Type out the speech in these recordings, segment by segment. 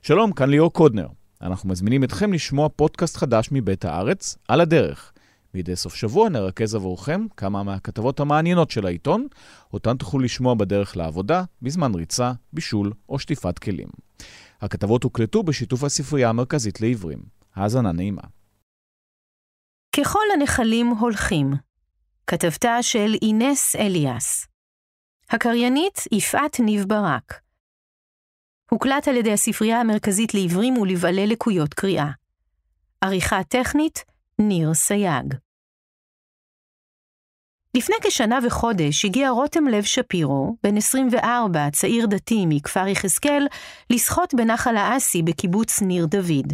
שלום, כאן ליאור קודנר. אנחנו מזמינים אתכם לשמוע פודקאסט חדש מבית הארץ, על הדרך. מדי סוף שבוע נרכז עבורכם כמה מהכתבות המעניינות של העיתון, אותן תוכלו לשמוע בדרך לעבודה, בזמן ריצה, בישול או שטיפת כלים. הכתבות הוקלטו בשיתוף הספרייה המרכזית לעברים. האזנה נעימה. ככל הנחלים הולכים. כתבתה של אינס אליאס. הקריינית יפעת ניב ברק. הוקלט על ידי הספרייה המרכזית לעברים ולבעלי לקויות קריאה. עריכה טכנית, ניר סייג. לפני כשנה וחודש הגיע רותם לב שפירו, בן 24, צעיר דתי מכפר יחזקאל, לשחות בנחל האסי בקיבוץ ניר דוד.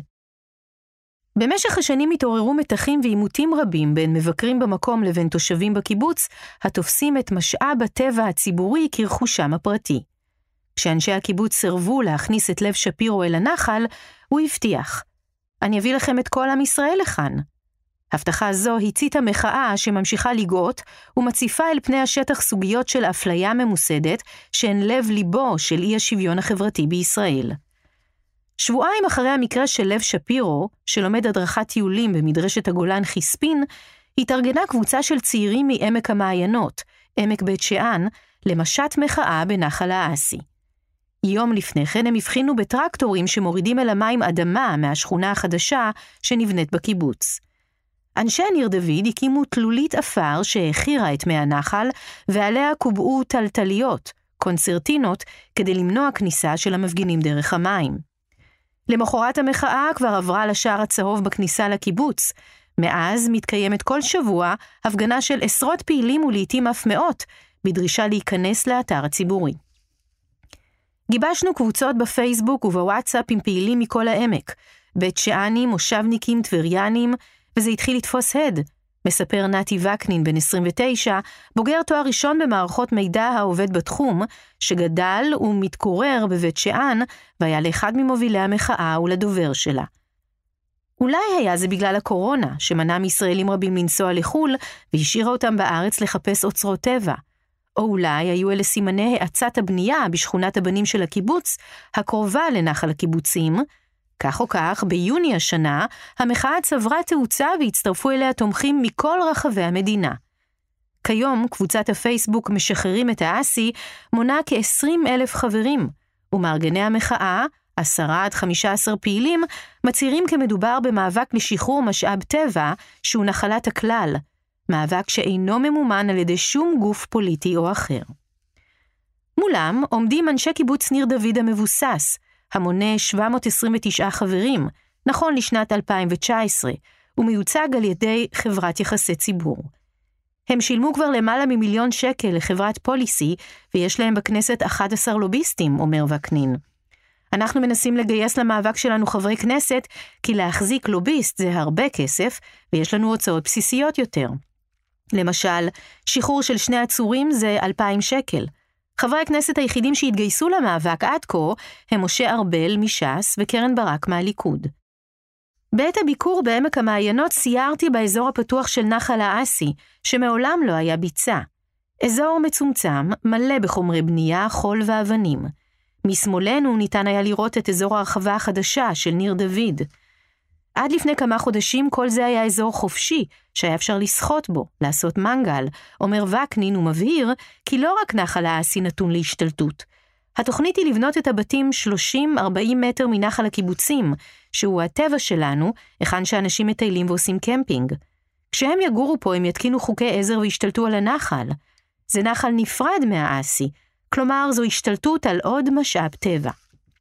במשך השנים התעוררו מתחים ועימותים רבים בין מבקרים במקום לבין תושבים בקיבוץ, התופסים את משאב הטבע הציבורי כרכושם הפרטי. כשאנשי הקיבוץ סרבו להכניס את לב שפירו אל הנחל, הוא הבטיח, אני אביא לכם את כל עם ישראל לכאן. הבטחה זו הציתה מחאה שממשיכה לגאות ומציפה אל פני השטח סוגיות של אפליה ממוסדת שהן לב ליבו של אי השוויון החברתי בישראל. שבועיים אחרי המקרה של לב שפירו, שלומד הדרכת טיולים במדרשת הגולן חיספין, התארגנה קבוצה של צעירים מעמק המעיינות, עמק בית שאן, למשט מחאה בנחל האסי. יום לפני כן הם הבחינו בטרקטורים שמורידים אל המים אדמה מהשכונה החדשה שנבנית בקיבוץ. אנשי ניר דוד הקימו תלולית אפר שהכירה את מי הנחל, ועליה קובעו טלטליות, קונצרטינות, כדי למנוע כניסה של המפגינים דרך המים. למחרת המחאה כבר עברה לשער הצהוב בכניסה לקיבוץ. מאז מתקיימת כל שבוע הפגנה של עשרות פעילים ולעיתים אף מאות, בדרישה להיכנס לאתר הציבורי. גיבשנו קבוצות בפייסבוק ובוואטסאפ עם פעילים מכל העמק, בית שאנים, מושבניקים, טבריאנים, וזה התחיל לתפוס הד, מספר נתי וקנין בן 29, בוגר תואר ראשון במערכות מידע העובד בתחום, שגדל ומתקורר בבית שאן, והיה לאחד ממובילי המחאה ולדובר שלה. אולי היה זה בגלל הקורונה, שמנע מישראלים רבים לנסוע לחול, והשאירה אותם בארץ לחפש אוצרות טבע. או אולי היו אלה סימני האצת הבנייה בשכונת הבנים של הקיבוץ, הקרובה לנחל הקיבוצים. כך או כך, ביוני השנה, המחאה צברה תאוצה והצטרפו אליה תומכים מכל רחבי המדינה. כיום, קבוצת הפייסבוק משחררים את האסי מונה כ-20,000 חברים, ומארגני המחאה, 10-15 פעילים, מצהירים כמדובר במאבק לשחרור משאב טבע שהוא נחלת הכלל, מאבק שאינו ממומן על ידי שום גוף פוליטי או אחר. מולם עומדים אנשי קיבוץ ניר דוד המבוסס, המונה 729 חברים, נכון לשנת 2019, ומיוצג על ידי חברת יחסי ציבור. הם שילמו כבר למעלה מ1,000,000 שקל לחברת פוליסי, ויש להם בכנסת 11 לוביסטים, אומר וקנין. אנחנו מנסים לגייס למאבק שלנו חברי כנסת, כי להחזיק לוביסט זה הרבה כסף, ויש לנו הוצאות בסיסיות יותר. למשל, שחרור של 2 עצורים זה 2,000 שקל. חברי הכנסת היחידים שהתגייסו למאבק עד כה הם משה ארבל מש"ס וקרן ברק מהליכוד. בעת הביקור בעמק המעיינות סיירתי באזור הפתוח של נחל האסי, שמעולם לא היה ביצה. אזור מצומצם, מלא בחומרי בנייה, חול ואבנים. משמאלנו ניתן היה לראות את אזור הרחבה החדשה של ניר דוד. עד לפני כמה חודשים כל זה היה אזור חופשי, שהיה אפשר לשחות בו, לעשות מנגל, אומר וקנין ומבהיר, כי לא רק נחל האסי נתון להשתלטות. התוכנית היא לבנות את הבתים 30-40 מטר מנחל הקיבוצים, שהוא הטבע שלנו, היכן שאנשים מטיילים ועושים קמפינג. כשהם יגורו פה הם יתקינו חוקי עזר והשתלטו על הנחל. זה נחל נפרד מהאסי, כלומר זו השתלטות על עוד משאב טבע.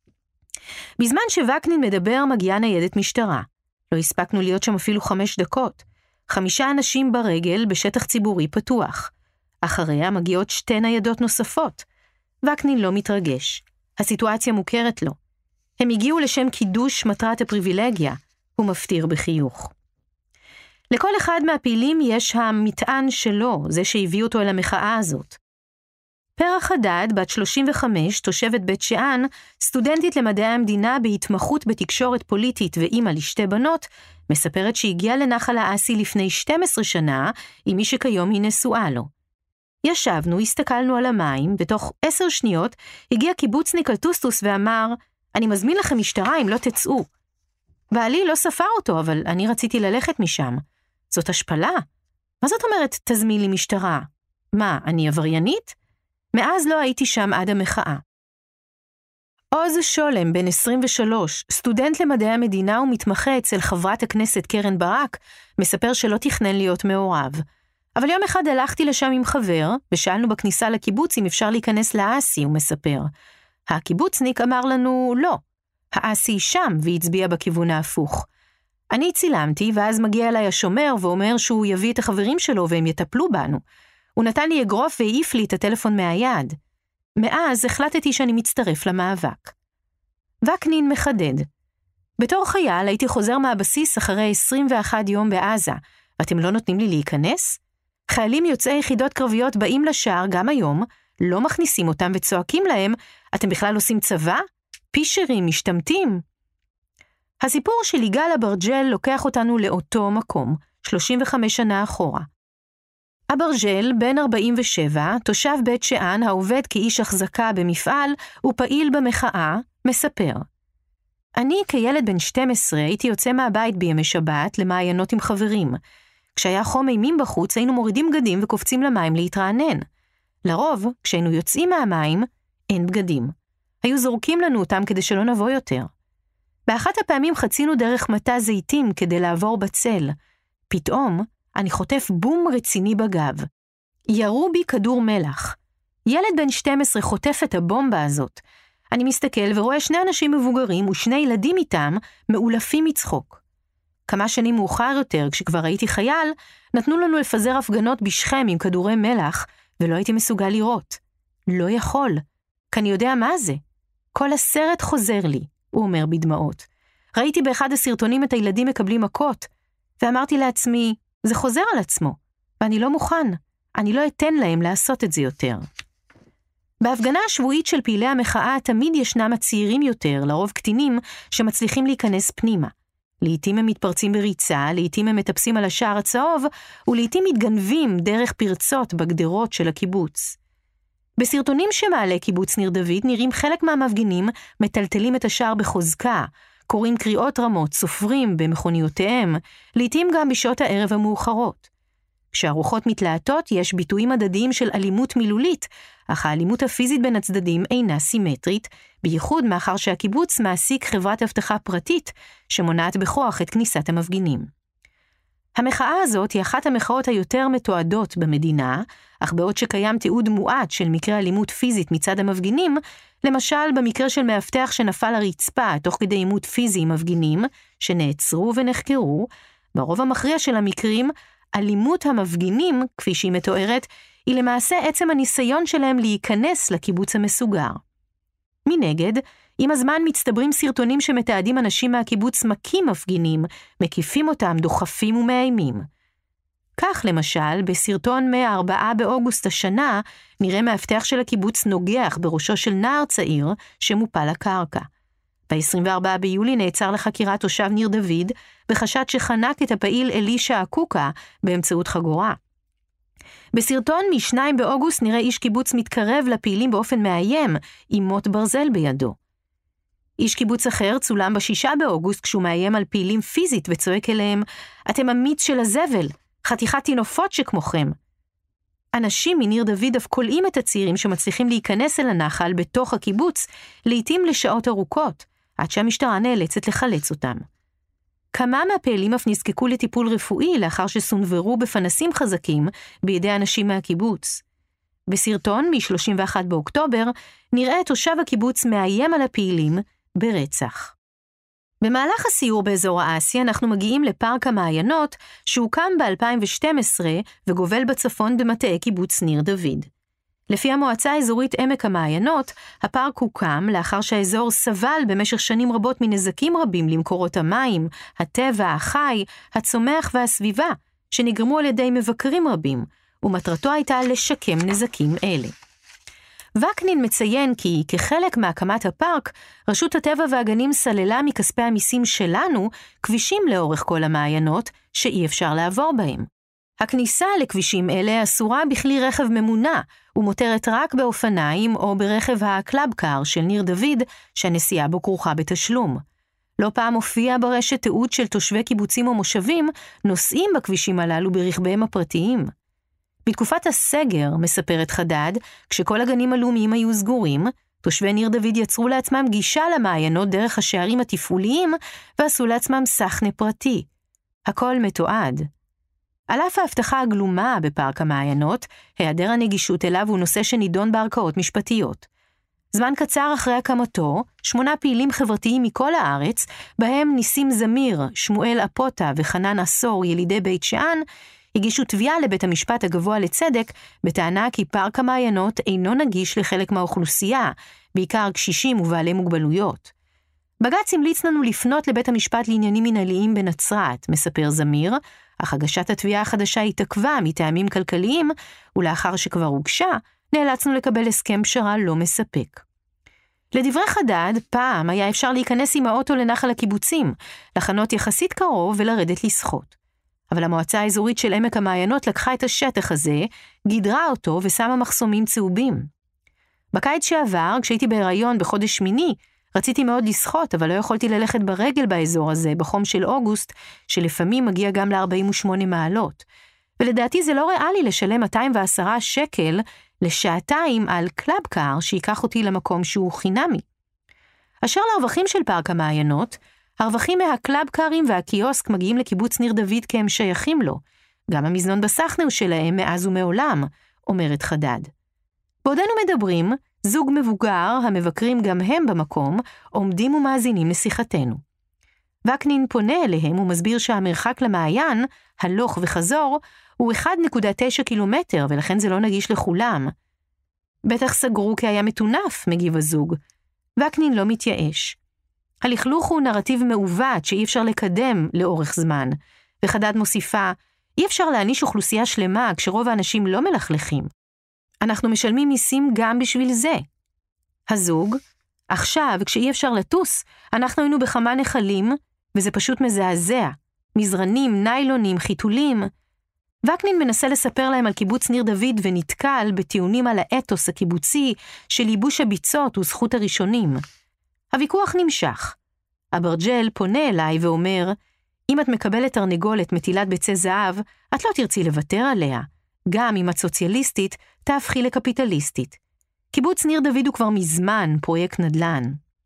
בזמן שווקנין מדבר מגיעה ניידת משטרה. לא הספקנו להיות שם אפילו 5 דקות. 5 אנשים ברגל בשטח ציבורי פתוח. אחריה מגיעות 2 ניידות נוספות. וקנין לא מתרגש. הסיטואציה מוכרת לו. הם הגיעו לשם קידוש מטרת הפריבילגיה. הוא מפתיר בחיוך. לכל אחד מהפעילים יש המטען שלו, זה שהביא אותו אל המחאה הזאת. פרח חדד, בת 35, תושבת בית שאן, סטודנטית למדעי המדינה בהתמחות בתקשורת פוליטית ואימא לשתי בנות, מספרת שהגיעה לנחל האסי לפני 12 שנה, עם מי שכיום היא נשואה לו. ישבנו, הסתכלנו על המים, ותוך 10 שניות הגיע קיבוצניק על טוסטוס ואמר, אני מזמין לכם משטרה אם לא תצאו. בעלי לא ספר אותו, אבל אני רציתי ללכת משם. זאת השפלה. מה זאת אומרת, תזמין לי משטרה? מה, אני עבריינית? מאז לא הייתי שם עד המחאה. עוז שולם, בן 23, סטודנט למדעי המדינה ומתמחה אצל חברת הכנסת קרן ברק, מספר שלא תכנן להיות מעורב. אבל יום אחד הלכתי לשם עם חבר, ושאלנו בכניסה לקיבוץ אם אפשר להיכנס לאסי, הוא מספר. הקיבוצניק אמר לנו לא. האסי שם, והצביע בכיוון ההפוך. אני צילמתי, ואז מגיע אליי השומר ואומר שהוא יביא את החברים שלו והם יטפלו בנו. הוא נתן לי אגרוף והעיף לי את הטלפון מהיד. מאז החלטתי שאני מצטרף למאבק. וקנין מחדד. בתור חייל הייתי חוזר מהבסיס אחרי 21 יום בעזה. אתם לא נותנים לי להיכנס? חיילים יוצאי יחידות קרביות באים לשער גם היום, לא מכניסים אותם וצועקים להם, אתם בכלל עושים צבא? פישרים, משתמטים? הסיפור של יגאל אברג'ל לוקח אותנו לאותו מקום, 35 שנה אחורה. אברג'ל, בן 47, תושב בית שאן, העובד כאיש החזקה במפעל, ופעיל במחאה, מספר. אני כילד בן 12 הייתי יוצא מהבית בימי שבת למעיינות עם חברים. כשהיה חום אימים בחוץ היינו מורידים בגדים וקופצים למים להתרענן. לרוב, כשהיינו יוצאים מהמים, אין בגדים. היו זורקים לנו אותם כדי שלא נבוא יותר. באחת הפעמים חצינו דרך מטע זיתים כדי לעבור בצל. פתאום אני חוטף בום רציני בגב. ירו בי כדור מלח. ילד בן 12 חוטף את הבומבה הזאת. אני מסתכל ורואה שני אנשים מבוגרים ושני ילדים איתם מאולפים מצחוק. כמה שנים מאוחר יותר, כשכבר הייתי חייל, נתנו לנו לפזר הפגנות בשכם עם כדורי מלח, ולא הייתי מסוגל לראות. לא יכול. כי אני יודע מה זה. כל הסרט חוזר לי, הוא אומר בדמעות. ראיתי באחד הסרטונים את הילדים מקבלים מכות, ואמרתי לעצמי, זה חוזר על עצמו, ואני לא מוכן. אני לא אתן להם לעשות את זה יותר. בהפגנה השבועית של פעילי המחאה תמיד ישנם הצעירים יותר, לרוב קטינים, שמצליחים להיכנס פנימה. לעתים הם מתפרצים בריצה, לעתים הם מטפסים על השער הצהוב, ולעתים מתגנבים דרך פרצות בגדרות של הקיבוץ. בסרטונים שמעלה קיבוץ ניר דוד נראים חלק מהמפגינים מטלטלים את השער בחוזקה, קוראים קריאות רמות, סופרים במכוניותיהם, לעתים גם בשעות הערב המאוחרות. כשהרוחות מתלהטות יש ביטויים הדדיים של אלימות מילולית, אך האלימות הפיזית בין הצדדים אינה סימטרית, בייחוד מאחר שהקיבוץ מעסיק חברת אבטחה פרטית שמונעת בכוח את כניסת המפגינים. המחאה הזאת היא אחת המחאות היותר מתועדות במדינה, אך בעוד שקיים תיעוד מועט של מקרה אלימות פיזית מצד המפגינים, למשל במקרה של מאבטח שנפל לרצפה תוך כדי עימות פיזי עם מפגינים שנעצרו ונחקרו, ברוב המכריע של המקרים, אלימות המפגינים, כפי שהיא מתוארת, היא למעשה עצם הניסיון שלהם להיכנס לקיבוץ המסוגר. מנגד, עם הזמן מצטברים סרטונים שמתעדים אנשים מהקיבוץ מכים מפגינים, מקיפים אותם, דוחפים ומאיימים. כך למשל, בסרטון מ-4 באוגוסט השנה, נראה מאבטח של הקיבוץ נוגח בראשו של נער צעיר שמופל לקרקע. ב-24 ביולי נעצר לחקירה תושב ניר דוד, בחשד שחנק את הפעיל אלישע אקוקה באמצעות חגורה. בסרטון מ-2 באוגוסט נראה איש קיבוץ מתקרב לפעילים באופן מאיים, עם מוט ברזל בידו. איש קיבוץ אחר צולם ב-6 באוגוסט כשהוא מאיים על פעילים פיזית וצועק אליהם, אתם המיץ של הזבל, חתיכת תינופות שכמוכם. אנשים מניר דוד אף קולעים את הצעירים שמצליחים להיכנס אל הנחל בתוך הקיבוץ, לעתים לשעות ארוכות, עד שהמשטרה נאלצת לחלץ אותם. כמה מהפעילים אף נזקקו לטיפול רפואי לאחר שסונברו בפנסים חזקים בידי אנשים מהקיבוץ. בסרטון מ-31 באוקטובר נראה תושב הקיבוץ מאיים על הפעילים ברצח. במהלך הסיור באזור האסי אנחנו מגיעים לפארק המעיינות שהוקם ב-2012 וגובל בצפון במטעי קיבוץ ניר דוד. לפי המועצה האזורית עמק המעיינות, הפארק הוקם לאחר שהאזור סבל במשך שנים רבות מנזקים רבים למקורות המים, הטבע, החי, הצומח והסביבה, שנגרמו על ידי מבקרים רבים, ומטרתו הייתה לשקם נזקים אלה. וקנין מציין כי כחלק מהקמת הפארק, רשות הטבע והגנים סללה מכספי המיסים שלנו כבישים לאורך כל המעיינות שאי אפשר לעבור בהם. הכניסה לכבישים אלה אסורה בכלי רכב ממונע, ומותרת רק באופניים או ברכב הקלאבקאר של ניר דוד, שהנסיעה בו כרוכה בתשלום. לא פעם הופיע ברשת תיעוד של תושבי קיבוצים או מושבים, נוסעים בכבישים הללו ברכביהם הפרטיים. בתקופת הסגר, מספרת חדד, כשכל הגנים הלאומיים היו סגורים, תושבי ניר דוד יצרו לעצמם גישה למעיינות דרך השערים התפעוליים, ועשו לעצמם סחנה פרטי. הכל מתועד. על אף ההבטחה הגלומה בפארק המעיינות, היעדר הנגישות אליו הוא נושא שנידון בערכאות משפטיות. זמן קצר אחרי הקמתו, 8 פעילים חברתיים מכל הארץ, בהם ניסים זמיר, שמואל אפוטה וחנן עשור, ילידי בית שאן, הגישו תביעה לבית המשפט הגבוה לצדק, בטענה כי פארק המעיינות אינו נגיש לחלק מהאוכלוסייה, בעיקר קשישים ובעלי מוגבלויות. בג"ץ המליץ לנו לפנות לבית המשפט לעניינים מנהליים בנצרת, מספר זמיר, אך הגשת התביעה החדשה התעכבה מטעמים כלכליים, ולאחר שכבר הוגשה, נאלצנו לקבל הסכם פשרה לא מספק. לדברי חדד, פעם היה אפשר להיכנס עם האוטו לנחל הקיבוצים, לחנות יחסית קרוב ולרדת לשחות. אבל המועצה האזורית של עמק המעיינות לקחה את השטח הזה, גידרה אותו ושמה מחסומים צהובים. בקיץ שעבר, כשהייתי בהיריון בחודש שמיני, רציתי מאוד לשחות, אבל לא יכולתי ללכת ברגל באזור הזה, בחום של אוגוסט, שלפעמים מגיע גם ל-48 מעלות. ולדעתי זה לא ריאלי לשלם 210 שקל לשעתיים על קלאבקאר שיקח אותי למקום שהוא חינמי. אשר לרווחים של פארק המעיינות, הרווחים מהקלאבקארים והקיוסק מגיעים לקיבוץ ניר דוד כי הם שייכים לו. גם המזנון בסחנר שלהם מאז ומעולם, אומרת חדד. בעודנו מדברים, זוג מבוגר, המבקרים גם הם במקום, עומדים ומאזינים לשיחתנו. וקנין פונה אליהם ומסביר שהמרחק למעיין, הלוך וחזור, הוא 1.9 קילומטר, ולכן זה לא נגיש לכולם. בטח סגרו כי היה מטונף, מגיב הזוג. וקנין לא מתייאש. הלכלוך הוא נרטיב מעוות שאי אפשר לקדם לאורך זמן, וחדד מוסיפה, אי אפשר להעניש אוכלוסייה שלמה כשרוב האנשים לא מלכלכים. אנחנו משלמים מיסים גם בשביל זה. הזוג, עכשיו כשאי אפשר לטוס, אנחנו היינו בכמה נחלים, וזה פשוט מזעזע. מזרנים, ניילונים, חיתולים. וקנין מנסה לספר להם על קיבוץ ניר דוד ונתקל בטיעונים על האתוס הקיבוצי של ייבוש הביצות וזכות הראשונים. הוויכוח נמשך. אברג'ל פונה אליי ואומר, אם את מקבלת תרנגולת מטילת ביצי זהב, את לא תרצי לוותר עליה. גם אם את סוציאליסטית, תהפכי לקפיטליסטית. קיבוץ ניר דוד הוא כבר מזמן פרויקט נדל"ן.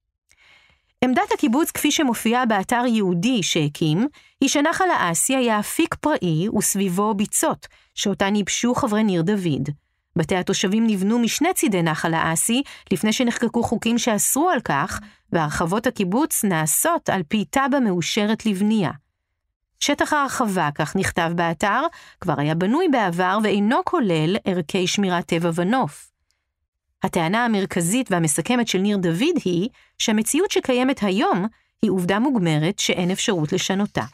עמדת הקיבוץ כפי שמופיעה באתר יהודי שהקים, היא שנחל האסי היה אפיק פראי וסביבו ביצות, שאותן ייבשו חברי ניר דוד. בתי התושבים נבנו משני צידי נחל האסי, לפני שנחקקו חוקים שאסרו על כך, והרחבות הקיבוץ נעשות על פי תב"ע מאושרת לבנייה. שטח ההרחבה, כך נכתב באתר, כבר היה בנוי בעבר ואינו כולל ערכי שמירת טבע ונוף. הטענה המרכזית והמסכמת של ניר דוד היא שהמציאות שקיימת היום היא עובדה מוגמרת שאין אפשרות לשנותה.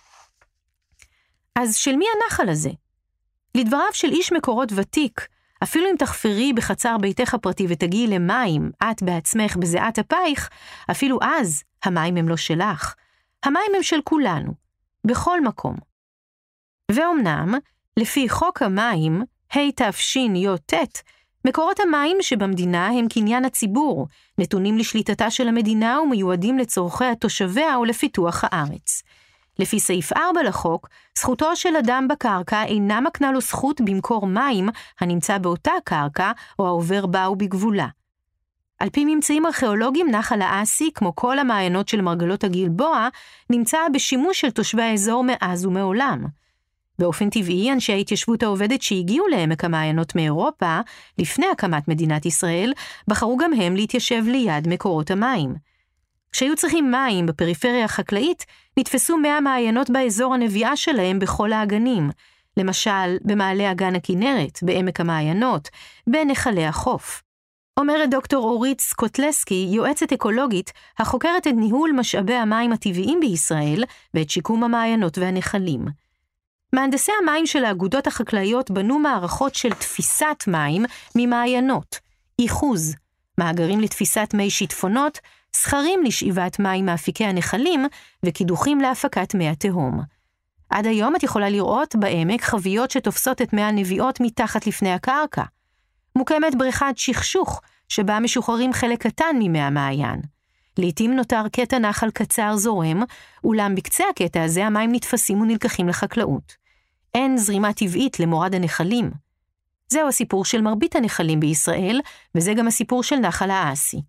אז של מי הנחל הזה? לדבריו של איש מקורות ותיק, אפילו אם תחפרי בחצר ביתך הפרטי ותגיעי למים, את בעצמך בזיעת אפייך, אפילו אז המים הם לא שלך. המים הם של כולנו, בכל מקום. ואומנם, לפי חוק המים, התשי"ט, מקורות המים שבמדינה הם קניין הציבור, נתונים לשליטתה של המדינה ומיועדים לצורכי התושביה ולפיתוח הארץ. לפי סעיף 4 לחוק, זכותו של אדם בקרקע אינה מקנה לו זכות במקור מים הנמצא באותה קרקע או העובר בה ובגבולה. על פי ממצאים ארכיאולוגיים, נחל האסי, כמו כל המעיינות של מרגלות הגלבוע, נמצא בשימוש של תושבי האזור מאז ומעולם. באופן טבעי, אנשי ההתיישבות העובדת שהגיעו לעמק המעיינות מאירופה, לפני הקמת מדינת ישראל, בחרו גם הם להתיישב ליד מקורות המים. כשהיו צריכים מים בפריפריה החקלאית, נתפסו 100 מעיינות באזור הנביעה שלהם בכל האגנים, למשל במעלה אגן הכנרת, בעמק המעיינות, בנחלי החוף. אומרת דוקטור אורית סקוטלסקי, יועצת אקולוגית, החוקרת את ניהול משאבי המים הטבעיים בישראל ואת שיקום המעיינות והנחלים. מהנדסי המים של האגודות החקלאיות בנו מערכות של תפיסת מים ממעיינות, איחוז, מאגרים לתפיסת מי שיטפונות, סכרים לשאיבת מים מאפיקי הנחלים וקידוחים להפקת מי התהום. עד היום את יכולה לראות בעמק חביות שתופסות את מי הנביאות מתחת לפני הקרקע. מוקמת בריכת שכשוך, שבה משוחררים חלק קטן ממי המעיין. לעתים נותר קטע נחל קצר זורם, אולם בקצה הקטע הזה המים נתפסים ונלקחים לחקלאות. אין זרימה טבעית למורד הנחלים. זהו הסיפור של מרבית הנחלים בישראל, וזה גם הסיפור של נחל האסי.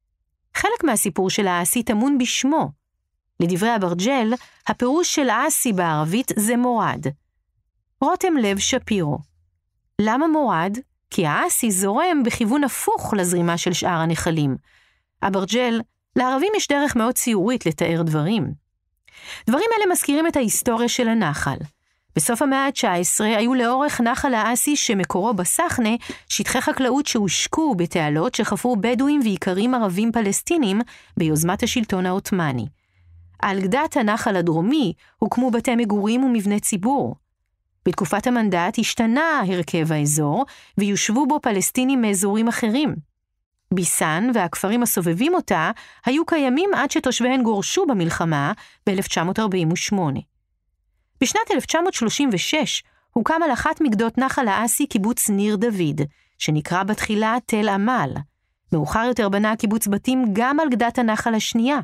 חלק מהסיפור של האסי טמון בשמו. לדברי אברג'ל, הפירוש של האסי בערבית זה מורד. רותם לב שפירו. למה מורד? כי האסי זורם בכיוון הפוך לזרימה של שאר הנחלים. אברג'ל, לערבים יש דרך מאוד ציורית לתאר דברים. דברים אלה מזכירים את ההיסטוריה של הנחל. בסוף המאה ה-19 היו לאורך נחל האסי שמקורו בסחנה שטחי חקלאות שהושקו בתעלות שחפרו בדואים ועיקרים ערבים פלסטינים ביוזמת השלטון העות'מאני. על גדת הנחל הדרומי הוקמו בתי מגורים ומבני ציבור. בתקופת המנדט השתנה הרכב האזור ויושבו בו פלסטינים מאזורים אחרים. ביסן והכפרים הסובבים אותה היו קיימים עד שתושביהן גורשו במלחמה ב-1948. בשנת 1936 הוקם על אחת מגדות נחל האסי קיבוץ ניר דוד, שנקרא בתחילה תל עמל. מאוחר יותר בנה הקיבוץ בתים גם על גדת הנחל השנייה.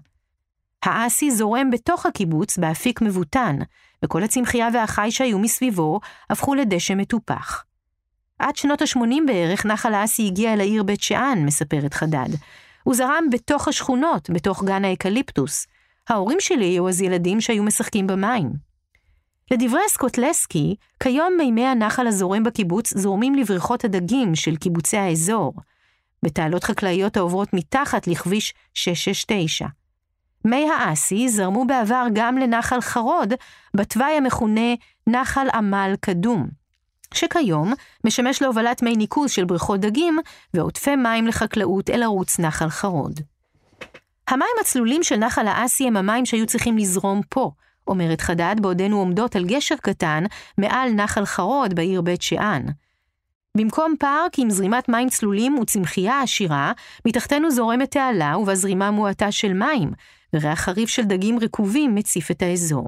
האסי זורם בתוך הקיבוץ באפיק מבוטן, וכל הצמחייה והחי שהיו מסביבו הפכו לדשא מטופח. עד שנות ה-80 בערך נחל האסי הגיע אל העיר בית שאן, מספרת חדד. הוא זרם בתוך השכונות, בתוך גן האקליפטוס. ההורים שלי היו אז ילדים שהיו משחקים במים. לדברי סקוטלסקי, כיום מימי הנחל הזורם בקיבוץ זורמים לבריכות הדגים של קיבוצי האזור, בתעלות חקלאיות העוברות מתחת לכביש 669. מי האסי זרמו בעבר גם לנחל חרוד, בתוואי המכונה נחל עמל קדום, שכיום משמש להובלת מי ניקוז של בריכות דגים ועודפי מים לחקלאות אל ערוץ נחל חרוד. המים הצלולים של נחל האסי הם המים שהיו צריכים לזרום פה, אומרת חדד בעודנו עומדות על גשר קטן מעל נחל חרוד בעיר בית שאן. במקום פארק עם זרימת מים צלולים וצמחייה עשירה, מתחתנו זורמת תעלה ובזרימה מועטה של מים, וריח חריף של דגים רקובים מציף את האזור.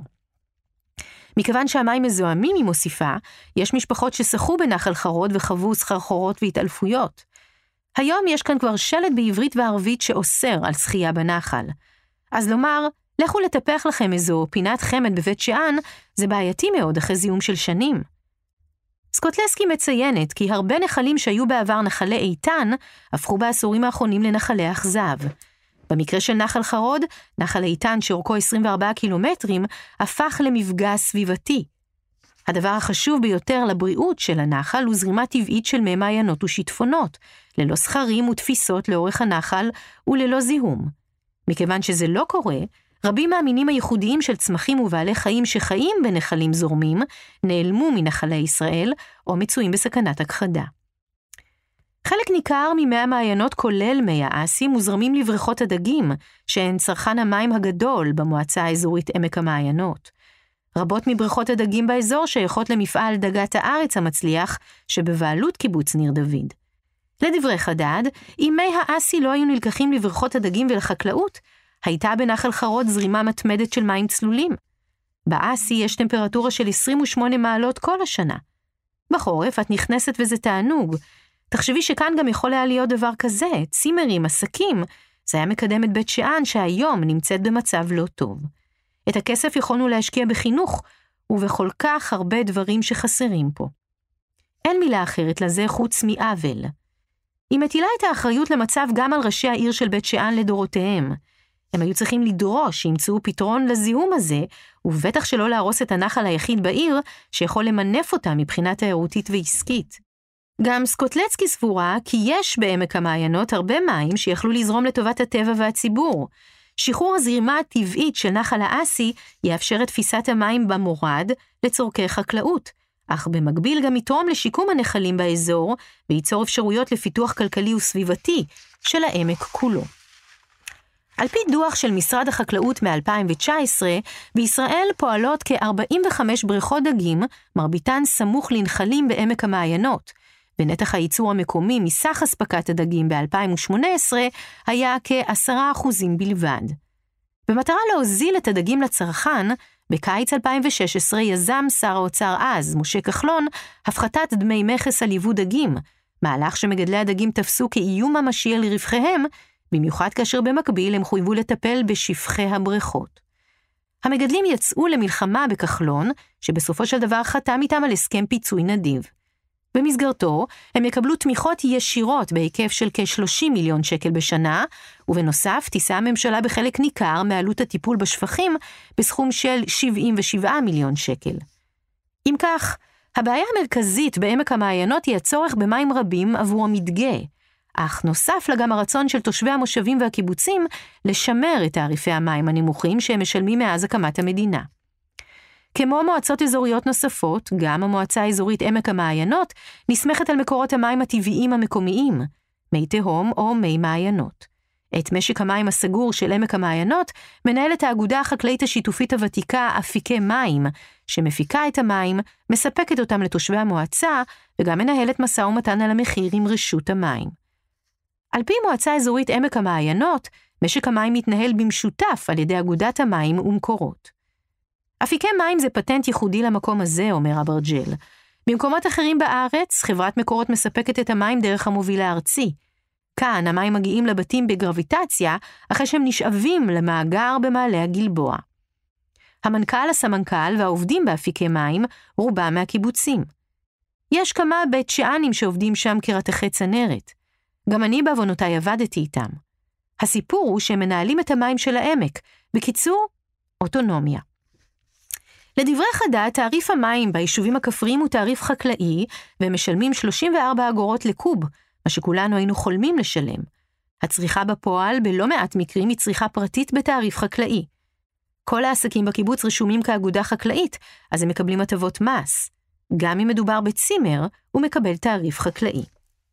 מכיוון שהמים מזוהמים היא מוסיפה, יש משפחות ששחו בנחל חרוד וחוו סחרחורות והתעלפויות. היום יש כאן כבר שלט בעברית וערבית שאוסר על שחייה בנחל. אז לומר, לכו לטפח לכם איזו פינת חמד בבית שאן, זה בעייתי מאוד אחרי זיהום של שנים. סקוטלסקי מציינת כי הרבה נחלים שהיו בעבר נחלי איתן, הפכו בעשורים האחרונים לנחלי אכזב. במקרה של נחל חרוד, נחל איתן שאורכו 24 קילומטרים, הפך למפגע סביבתי. הדבר החשוב ביותר לבריאות של הנחל הוא זרימה טבעית של מי מעיינות ושיטפונות, ללא סחרים ותפיסות לאורך הנחל וללא זיהום. מכיוון שזה לא קורה, רבים מהמינים הייחודיים של צמחים ובעלי חיים שחיים בנחלים זורמים, נעלמו מנחלי ישראל או מצויים בסכנת הכחדה. חלק ניכר ממי המעיינות כולל מי האסי מוזרמים לבריכות הדגים, שהן צרכן המים הגדול במועצה האזורית עמק המעיינות. רבות מבריכות הדגים באזור שייכות למפעל דגת הארץ המצליח שבבעלות קיבוץ ניר דוד. לדברי חדד, אם מי האסי לא היו נלקחים לבריכות הדגים ולחקלאות, הייתה בנחל חרוד זרימה מתמדת של מים צלולים. באסי יש טמפרטורה של 28 מעלות כל השנה. בחורף את נכנסת וזה תענוג. תחשבי שכאן גם יכול היה להיות דבר כזה, צימרים, עסקים. זה היה מקדם את בית שאן שהיום נמצאת במצב לא טוב. את הכסף יכולנו להשקיע בחינוך, ובכל כך הרבה דברים שחסרים פה. אין מילה אחרת לזה חוץ מעוול. היא מטילה את האחריות למצב גם על ראשי העיר של בית שאן לדורותיהם. הם היו צריכים לדרוש שימצאו פתרון לזיהום הזה, ובטח שלא להרוס את הנחל היחיד בעיר, שיכול למנף אותה מבחינה תיירותית ועסקית. גם סקוטלסקי סבורה כי יש בעמק המעיינות הרבה מים שיכלו לזרום לטובת הטבע והציבור. שחרור הזרימה הטבעית של נחל האסי יאפשר את תפיסת המים במורד לצורכי חקלאות, אך במקביל גם יתרום לשיקום הנחלים באזור, וייצור אפשרויות לפיתוח כלכלי וסביבתי של העמק כולו. על פי דוח של משרד החקלאות מ-2019, בישראל פועלות כ-45 בריכות דגים, מרביתן סמוך לנחלים בעמק המעיינות, ונתח הייצור המקומי מסך אספקת הדגים ב-2018 היה כ10% בלבד. במטרה להוזיל את הדגים לצרכן, בקיץ 2016 יזם שר האוצר אז, משה כחלון, הפחתת דמי מכס על יבוא דגים, מהלך שמגדלי הדגים תפסו כאיום ממשי על רווחיהם, במיוחד כאשר במקביל הם חויבו לטפל בשפחי הבריכות. המגדלים יצאו למלחמה בכחלון, שבסופו של דבר חתם איתם על הסכם פיצוי נדיב. במסגרתו, הם יקבלו תמיכות ישירות בהיקף של כ-30 מיליון שקל בשנה, ובנוסף תישא הממשלה בחלק ניכר מעלות הטיפול בשפחים בסכום של 77 מיליון שקל. אם כך, הבעיה המרכזית בעמק המעיינות היא הצורך במים רבים עבור המדגה, אך נוסף גם הרצון של תושבי המושבים והקיבוצים לשמר את תעריפי המים הנמוכים שהם משלמים מאז הקמת המדינה. כמו מועצות אזוריות נוספות, גם המועצה האזורית עמק המעיינות נסמכת על מקורות המים הטבעיים המקומיים, מי תהום או מי מעיינות. את משק המים הסגור של עמק המעיינות מנהלת האגודה החקלאית השיתופית הוותיקה אפיקי מים, שמפיקה את המים, מספקת אותם לתושבי המועצה, וגם מנהלת משא ומתן על המחיר עם רשות המים. על פי מועצה אזורית עמק המעיינות, משק המים מתנהל במשותף על ידי אגודת המים ומקורות. אפיקי מים זה פטנט ייחודי למקום הזה, אומר אברג'ל. במקומות אחרים בארץ, חברת מקורות מספקת את המים דרך המוביל הארצי. כאן המים מגיעים לבתים בגרביטציה, אחרי שהם נשאבים למאגר במעלה הגלבוע. המנכ"ל, הסמנכ"ל והעובדים באפיקי מים, רובם מהקיבוצים. יש כמה בית שענים שעובדים שם כרתכי צנרת. גם אני בעוונותיי עבדתי איתם. הסיפור הוא שהם מנהלים את המים של העמק. בקיצור, אוטונומיה. לדברי חדד, תעריף המים ביישובים הכפריים הוא תעריף חקלאי, והם משלמים 34 אגורות לקוב, מה שכולנו היינו חולמים לשלם. הצריכה בפועל בלא מעט מקרים היא צריכה פרטית בתעריף חקלאי. כל העסקים בקיבוץ רשומים כאגודה חקלאית, אז הם מקבלים הטבות מס. גם אם מדובר בצימר, הוא מקבל תעריף חקלאי.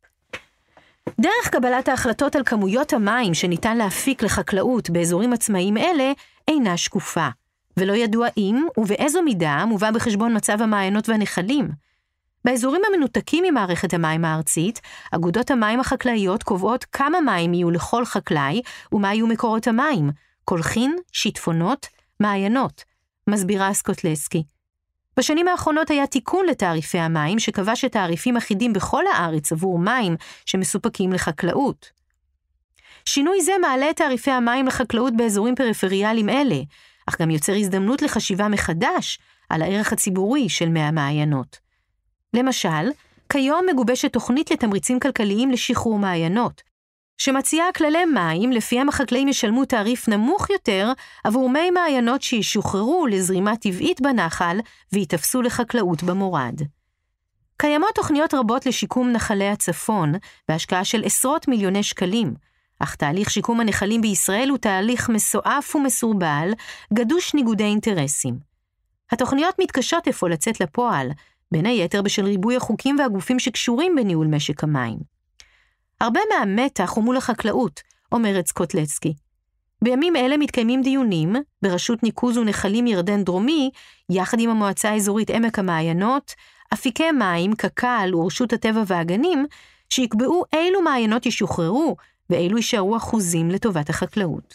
דרך קבלת ההחלטות על כמויות המים שניתן להפיק לחקלאות באזורים עצמאיים אלה אינה שקופה. ולא ידוע אם ובאיזו מידה מובא בחשבון מצב המעיינות והנחלים. באזורים המנותקים ממערכת המים הארצית, אגודות המים החקלאיות קובעות כמה מים יהיו לכל חקלאי ומה יהיו מקורות המים, קולחין, שיטפונות, מעיינות, מסבירה סקוטלסקי. בשנים האחרונות היה תיקון לתעריפי המים שקבע שתעריפים אחידים בכל הארץ עבור מים שמסופקים לחקלאות. שינוי זה מעלה את תעריפי המים לחקלאות באזורים פריפריאליים אלה, אך גם יוצר הזדמנות לחשיבה מחדש על הערך הציבורי של מי המעיינות. למשל, כיום מגובשת תוכנית לתמריצים כלכליים לשחרור מעיינות, שמציעה כללי מים לפיהם החקלאים ישלמו תעריף נמוך יותר עבור מי מעיינות שישוחררו לזרימה טבעית בנחל ויתפסו לחקלאות במורד. קיימות תוכניות רבות לשיקום נחלי הצפון, בהשקעה של עשרות מיליוני שקלים, אך תהליך שיקום הנחלים בישראל הוא תהליך מסועף ומסורבל, גדוש ניגודי אינטרסים. התוכניות מתקשות אפוא לצאת לפועל, בין היתר בשל ריבוי החוקים והגופים שקשורים בניהול משק המים. הרבה מהמתח הוא מול החקלאות, אומרת סקוטלסקי. בימים אלה מתקיימים דיונים, ברשות ניקוז ונחלים ירדן דרומי, יחד עם המועצה האזורית עמק המעיינות, אפיקי מים, קק"ל ורשות הטבע והגנים, שיקבעו אילו מעיינות ישוחררו, ואילו יישארו אחוזים לטובת החקלאות.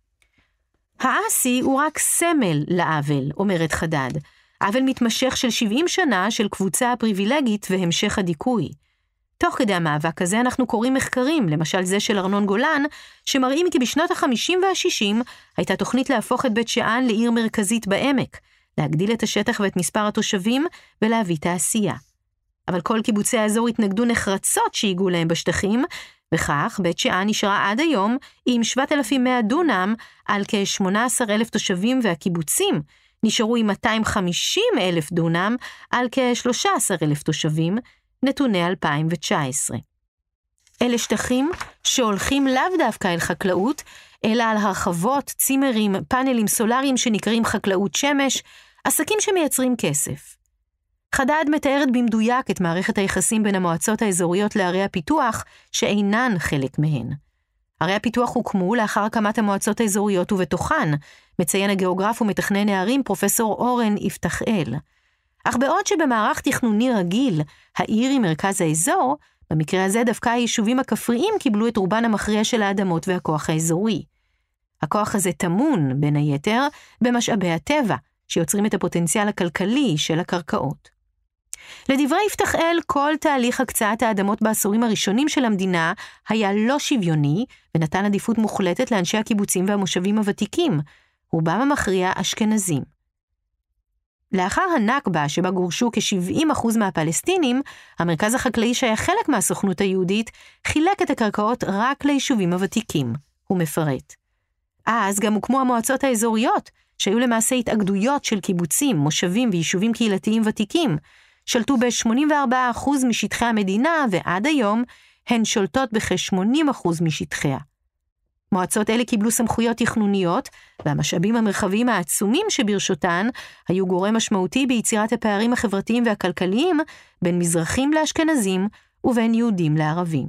האסי הוא רק סמל לעוול, אומרת חדד, עוול מתמשך של 70 שנה של קבוצה הפריבילגית והמשך הדיכוי. תוך כדי המאבק הזה אנחנו קוראים מחקרים, למשל זה של ארנון גולן, שמראים כי בשנות ה-50 וה-60 הייתה תוכנית להפוך את בית שאן לעיר מרכזית בעמק, להגדיל את השטח ואת מספר התושבים ולהביא תעשייה. אבל כל קיבוצי האזור התנגדו נחרצות שהיגעו להם בשטחים, וכך בית שאן נשארה עד היום עם 7,100 דונם על כ-18,000 תושבים, והקיבוצים נשארו עם 250,000 דונם על כ-13,000 תושבים, נתוני 2019. אלה שטחים שהולכים לאו דווקא אל חקלאות, אלא על הרחבות, צימרים, פאנלים סולריים שנקראים חקלאות שמש, עסקים שמייצרים כסף. חדד מתארת במדויק את מערכת היחסים בין המועצות האזוריות לערי הפיתוח, שאינן חלק מהן. ערי הפיתוח הוקמו לאחר הקמת המועצות האזוריות ובתוכן, מציין הגיאוגרף ומתכנן הערים פרופסור אורן יפתחאל. אך בעוד שבמערך תכנוני רגיל, העיר היא מרכז האזור, במקרה הזה דווקא היישובים הכפריים קיבלו את רובן המכריע של האדמות והכוח האזורי. הכוח הזה טמון, בין היתר, במשאבי הטבע, שיוצרים את הפוטנציאל הכלכלי של הקרקעות. לדברי יפתחאל, כל תהליך הקצאת האדמות בעשורים הראשונים של המדינה היה לא שוויוני, ונתן עדיפות מוחלטת לאנשי הקיבוצים והמושבים הוותיקים, רובם המכריע אשכנזים. לאחר הנכבה, שבה גורשו כ-70% מהפלסטינים, המרכז החקלאי שהיה חלק מהסוכנות היהודית, חילק את הקרקעות רק ליישובים הוותיקים, הוא מפרט. אז גם הוקמו המועצות האזוריות, שהיו למעשה התאגדויות של קיבוצים, מושבים ויישובים קהילתיים ותיקים, שלטו ב-84% משטחי המדינה, ועד היום הן שולטות בכ-80% משטחיה. מועצות אלה קיבלו סמכויות תכנוניות, והמשאבים המרחביים העצומים שברשותן היו גורם משמעותי ביצירת הפערים החברתיים והכלכליים בין מזרחים לאשכנזים ובין יהודים לערבים.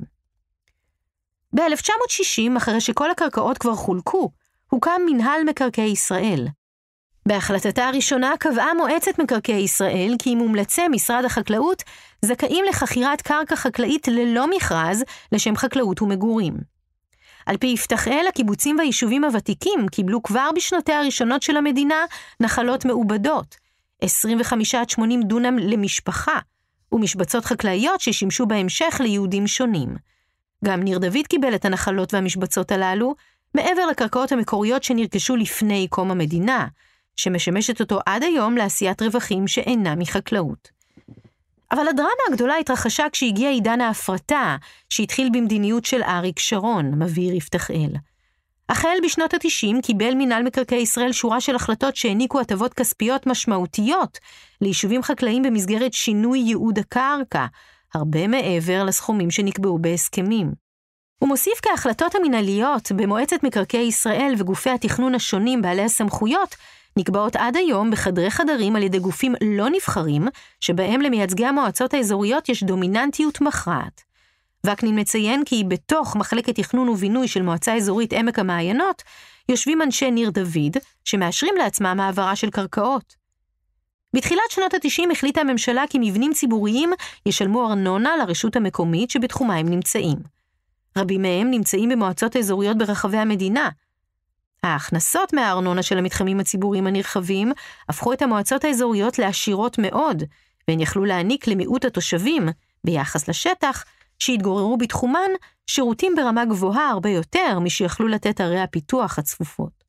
ב-1960, אחרי שכל הקרקעות כבר חולקו, הוקם מנהל מקרקעי ישראל. בהחלטתה הראשונה קבעה מועצת מקרקעי ישראל כי מומלצי משרד החקלאות זכאים לחכירת קרקע חקלאית ללא מכרז לשם חקלאות ומגורים. על פי יפתחאל, הקיבוצים והיישובים הוותיקים קיבלו כבר בשנותיה הראשונות של המדינה נחלות מעובדות, 25-80 דונם למשפחה, ומשבצות חקלאיות ששימשו בהמשך ליהודים שונים. גם ניר דוד קיבל את הנחלות והמשבצות הללו, מעבר לקרקעות המקוריות שנרכשו לפני קום המדינה, שמשמשת אותו עד היום לעשיית רווחים שאינה מחקלאות. אבל הדרמה הגדולה התרחשה כשהגיע עידן ההפרטה, שהתחיל במדיניות של אריק שרון, מבהיר יפתחאל. החל בשנות ה-90 קיבל מינהל מקרקעי ישראל שורה של החלטות שהעניקו הטבות כספיות משמעותיות ליישובים חקלאיים במסגרת שינוי ייעוד הקרקע, הרבה מעבר לסכומים שנקבעו בהסכמים. הוא מוסיף כי ההחלטות המנהליות במועצת מקרקעי ישראל וגופי התכנון השונים בעלי הסמכויות, נקבעות עד היום בחדרי חדרים על ידי גופים לא נבחרים, שבהם למייצגי המועצות האזוריות יש דומיננטיות מכרעת. וקנין מציין כי בתוך מחלקת תכנון ובינוי של מועצה אזורית עמק המעיינות, יושבים אנשי ניר דוד, שמאשרים לעצמם העברה של קרקעות. בתחילת שנות ה-90 החליטה הממשלה כי מבנים ציבוריים ישלמו ארנונה לרשות המקומית שבתחומה הם נמצאים. רבים מהם נמצאים במועצות אזוריות ברחבי המדינה. ההכנסות מהארנונה של המתחמים הציבוריים הנרחבים הפכו את המועצות האזוריות לעשירות מאוד, והן יכלו להעניק למיעוט התושבים, ביחס לשטח, שהתגוררו בתחומן שירותים ברמה גבוהה הרבה יותר משיכלו לתת ערי הפיתוח הצפופות.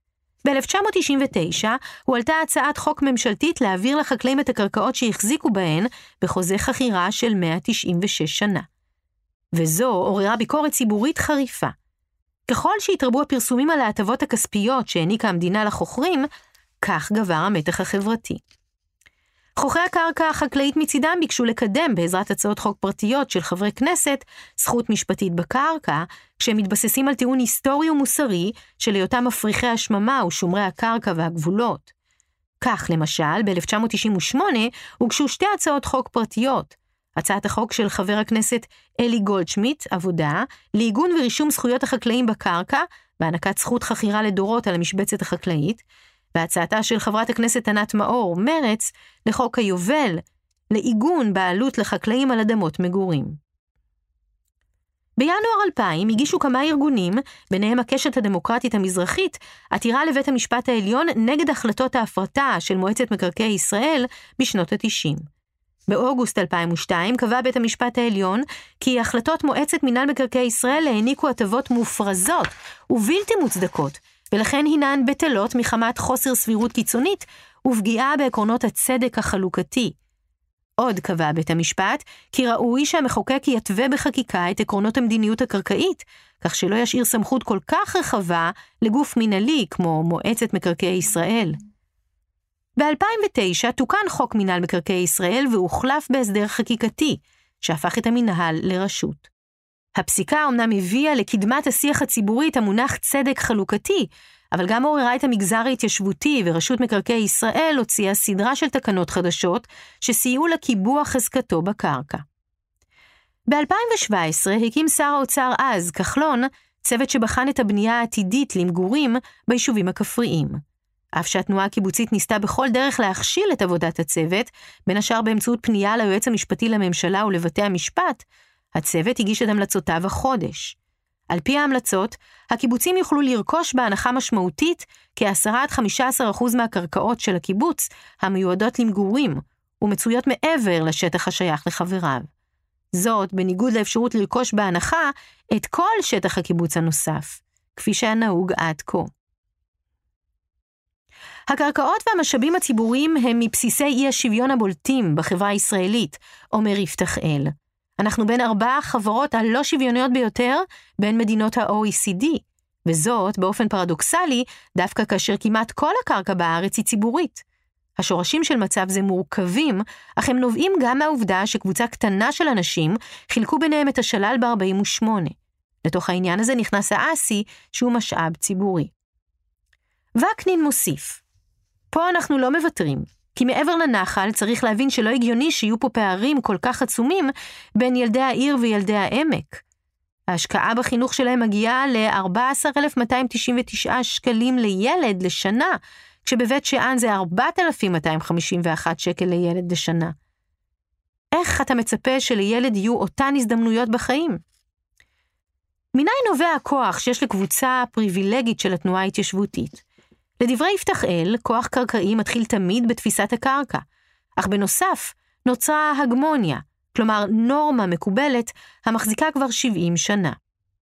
ב-1999 הועלתה הצעת חוק ממשלתית להעביר לחקלאים את הקרקעות שהחזיקו בהן בחוזה חכירה של 196 שנה. וזו עוררה ביקורת ציבורית חריפה. ככל שהתרבו הפרסומים על ההטבות הכספיות שהעניקה המדינה לחוכרים, כך גבר המתח החברתי. חוכרי הקרקע החקלאית מצידם ביקשו לקדם בעזרת הצעות חוק פרטיות של חברי כנסת זכות משפטית בקרקע, כשהם מתבססים על טיעון היסטורי ומוסרי של היותם מפריחי השממה ושומרי הקרקע והגבולות. כך למשל, ב-1998 הוגשו שתי הצעות חוק פרטיות, הצעת החוק של חבר הכנסת אלי גולדשמיט, עבודה, לעיגון ורישום זכויות החקלאים בקרקע, בהענקת זכות חכירה לדורות על המשבצת החקלאית, והצעתה של חברת הכנסת ענת מאור, מרץ, לחוק היובל, לעיגון בעלות לחקלאים על אדמות מגורים. בינואר 2000 הגישו כמה ארגונים, ביניהם הקשת הדמוקרטית המזרחית, עתירה לבית המשפט העליון נגד החלטות ההפרטה של מועצת מקרקעי ישראל בשנות ה-90. באוגוסט 2002 קבע בית המשפט העליון כי החלטות מועצת מינהל מקרקעי ישראל העניקו הטבות מופרזות ובלתי מוצדקות, ולכן הינן בטלות מחמת חוסר סבירות קיצונית ופגיעה בעקרונות הצדק החלוקתי. עוד קבע בית המשפט כי ראוי שהמחוקק יתווה בחקיקה את עקרונות המדיניות הקרקעית, כך שלא ישאיר סמכות כל כך רחבה לגוף מנהלי כמו מועצת מקרקעי ישראל. ב-2009 תוקן חוק מינהל מקרקעי ישראל והוחלף בהסדר חקיקתי, שהפך את המינהל לרשות. הפסיקה אומנם הביאה לקדמת השיח הציבורי את המונח צדק חלוקתי, אבל גם עוררה את המגזר ההתיישבותי, ורשות מקרקעי ישראל הוציאה סדרה של תקנות חדשות שסייעו לקיבוע חזקתו בקרקע. ב-2017 הקים שר האוצר אז, כחלון, צוות שבחן את הבנייה העתידית למגורים ביישובים הכפריים. אף שהתנועה הקיבוצית ניסתה בכל דרך להכשיל את עבודת הצוות, בין השאר באמצעות פנייה ליועץ המשפטי לממשלה ולבתי המשפט, הצוות הגיש את המלצותיו החודש. על פי ההמלצות, הקיבוצים יוכלו לרכוש בהנחה משמעותית כ10-15% מהקרקעות של הקיבוץ המיועדות למגורים ומצויות מעבר לשטח השייך לחבריו. זאת בניגוד לאפשרות לרכוש בהנחה את כל שטח הקיבוץ הנוסף, כפי שהיה נהוג עד כה. הקרקעות והמשאבים הציבוריים הם מבסיסי אי השוויון הבולטים בחברה הישראלית, אומר יפתחאל. אנחנו בין 4 החברות הלא שוויוניות ביותר בין מדינות ה-OECD, וזאת באופן פרדוקסלי דווקא כאשר כמעט כל הקרקע בארץ היא ציבורית. השורשים של מצב זה מורכבים, אך הם נובעים גם מהעובדה שקבוצה קטנה של אנשים חילקו ביניהם את השלל ב-48. לתוך העניין הזה נכנס האסי, שהוא משאב ציבורי. וקנין מוסיף, פה אנחנו לא מוותרים, כי מעבר לנחל צריך להבין שלא הגיוני שיהיו פה פערים כל כך עצומים בין ילדי העיר וילדי העמק. ההשקעה בחינוך שלהם מגיעה ל-14,299 שקלים לילד לשנה, כשבבית שאן זה 4,251 שקל לילד לשנה. איך אתה מצפה שלילד יהיו אותן הזדמנויות בחיים? מניין נובע הכוח שיש לקבוצה פריבילגית של התנועה ההתיישבותית? לדברי יפתחאל, כוח קרקעי מתחיל תמיד בתפיסת הקרקע, אך בנוסף נוצרה הגמוניה, כלומר נורמה מקובלת המחזיקה כבר 70 שנה.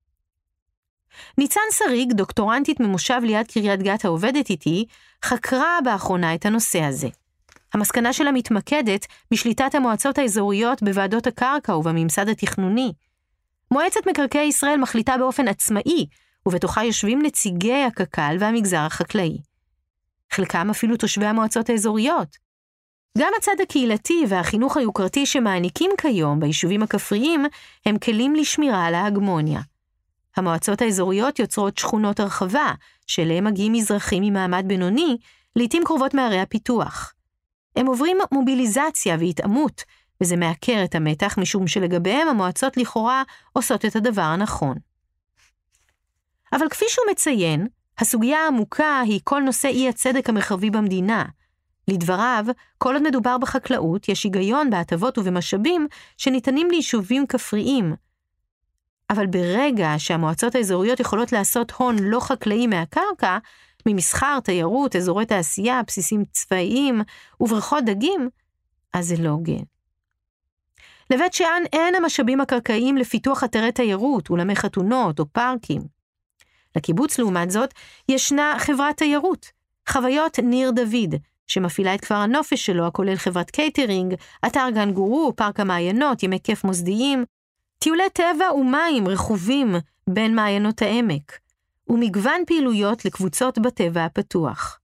ניצן שריג, דוקטורנטית ממושב ליד קריית גת העובדת איתי, חקרה באחרונה את הנושא הזה. המסקנה שלה מתמקדת בשליטת המועצות האזוריות בוועדות הקרקע ובממסד התכנוני. מועצת מקרקעי ישראל מחליטה באופן עצמאי, ובתוכה יושבים נציגי הקק"ל והמגזר החקלאי. חלקם אפילו תושבי המועצות האזוריות. גם הצד הקהילתי והחינוך היוקרתי שמעניקים כיום ביישובים הכפריים הם כלים לשמירה על ההגמוניה. המועצות האזוריות יוצרות שכונות הרחבה, שאליהם מגיעים מזרחים ממעמד בינוני, לעתים קרובות מערי הפיתוח. הם עוברים מוביליזציה והתאמות, וזה מעקר את המתח משום שלגביהם המועצות לכאורה עושות את הדבר הנכון. אבל כפי שהוא מציין, הסוגיה העמוקה היא כל נושא אי הצדק המרחבי במדינה. לדבריו, כל עוד מדובר בחקלאות, יש היגיון בהטבות ובמשאבים שניתנים ליישובים כפריים. אבל ברגע שהמועצות האזוריות יכולות לעשות הון לא חקלאי מהקרקע, ממסחר, תיירות, אזורי תעשייה, בסיסים צבאיים ובריכות דגים, אז זה לא הוגן. לבית שאן אין המשאבים הקרקעיים לפיתוח אתרי תיירות, אולמי חתונות או פארקים. לקיבוץ לעומת זאת ישנה חברת תיירות, חוויות ניר דוד, שמפעילה את כפר הנופש שלו, הכולל חברת קייטרינג, אתר גן גורו, פארק המעיינות, ימי כיף מוסדיים, טיולי טבע ומים רכובים בין מעיינות העמק, ומגוון פעילויות לקבוצות בטבע הפתוח.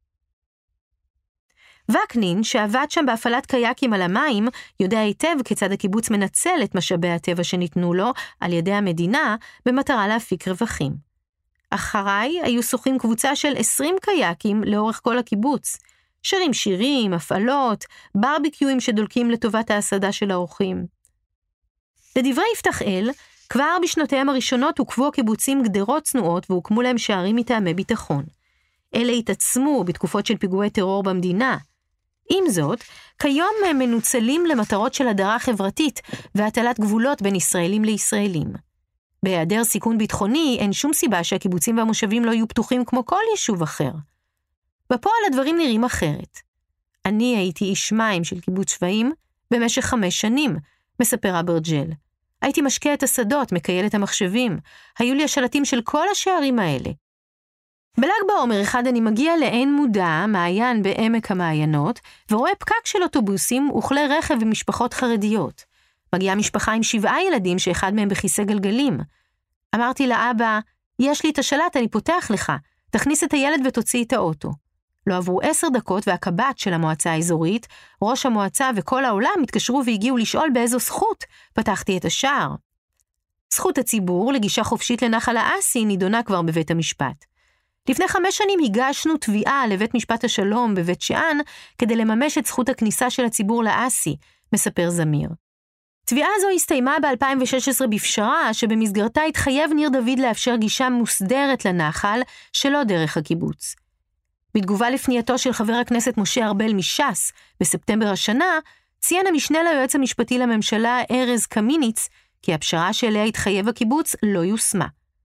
וקנין, שעבד שם בהפעלת קייקים על המים, יודע היטב כיצד הקיבוץ מנצל את משאבי הטבע שניתנו לו על ידי המדינה, במטרה להפיק רווחים. אחריי היו שוחים קבוצה של 20 קייקים לאורך כל הקיבוץ, שרים שירים, הפעלות, ברביקיואים שדולקים לטובת ההסעדה של האורחים. לדברי יפתחאל, כבר בשנותיהם הראשונות הוקבו הקיבוצים גדרות צנועות והוקמו להם שערים מטעמי ביטחון. אלה התעצמו בתקופות של פיגועי טרור במדינה. עם זאת, כיום הם מנוצלים למטרות של הדרה חברתית והטלת גבולות בין ישראלים לישראלים. בהיעדר סיכון ביטחוני אין שום סיבה שהקיבוצים והמושבים לא יהיו פתוחים כמו כל יישוב אחר. בפועל הדברים נראים אחרת. אני הייתי איש מים של קיבוץ שווים במשך 5 שנים, מספר אברג'ל. הייתי משקע את השדות, מקייל את המחשבים. היו לי השלטים של כל השערים האלה. בל"ג בעומר אחד אני מגיע לעין מודע, מעיין בעמק המעיינות, ורואה פקק של אוטובוסים וכלי רכב ומשפחות חרדיות. מגיעה משפחה עם 7 ילדים שאחד מהם בכיסא גלגלים. אמרתי לאבא, יש לי את השלט, אני פותח לך, תכניס את הילד ותוציא את האוטו. לא עברו 10 דקות והקב"ט של המועצה האזורית, ראש המועצה וכל העולם התקשרו והגיעו לשאול באיזו זכות פתחתי את השער. זכות הציבור לגישה חופשית לנחל האסי נידונה כבר בבית המשפט. לפני 5 שנים הגשנו תביעה לבית משפט השלום בבית שאן כדי לממש את זכות הכניסה של הציבור לאסי, מספר זמיר. תביעה זו הסתיימה ב-2016 בפשרה שבמסגרתה התחייב ניר דוד לאפשר גישה מוסדרת לנחל שלא דרך הקיבוץ. בתגובה לפנייתו של חבר הכנסת משה ארבל מש"ס בספטמבר השנה, ציין המשנה ליועץ המשפטי לממשלה ארז קמיניץ כי הפשרה שאליה התחייב הקיבוץ לא יושמה.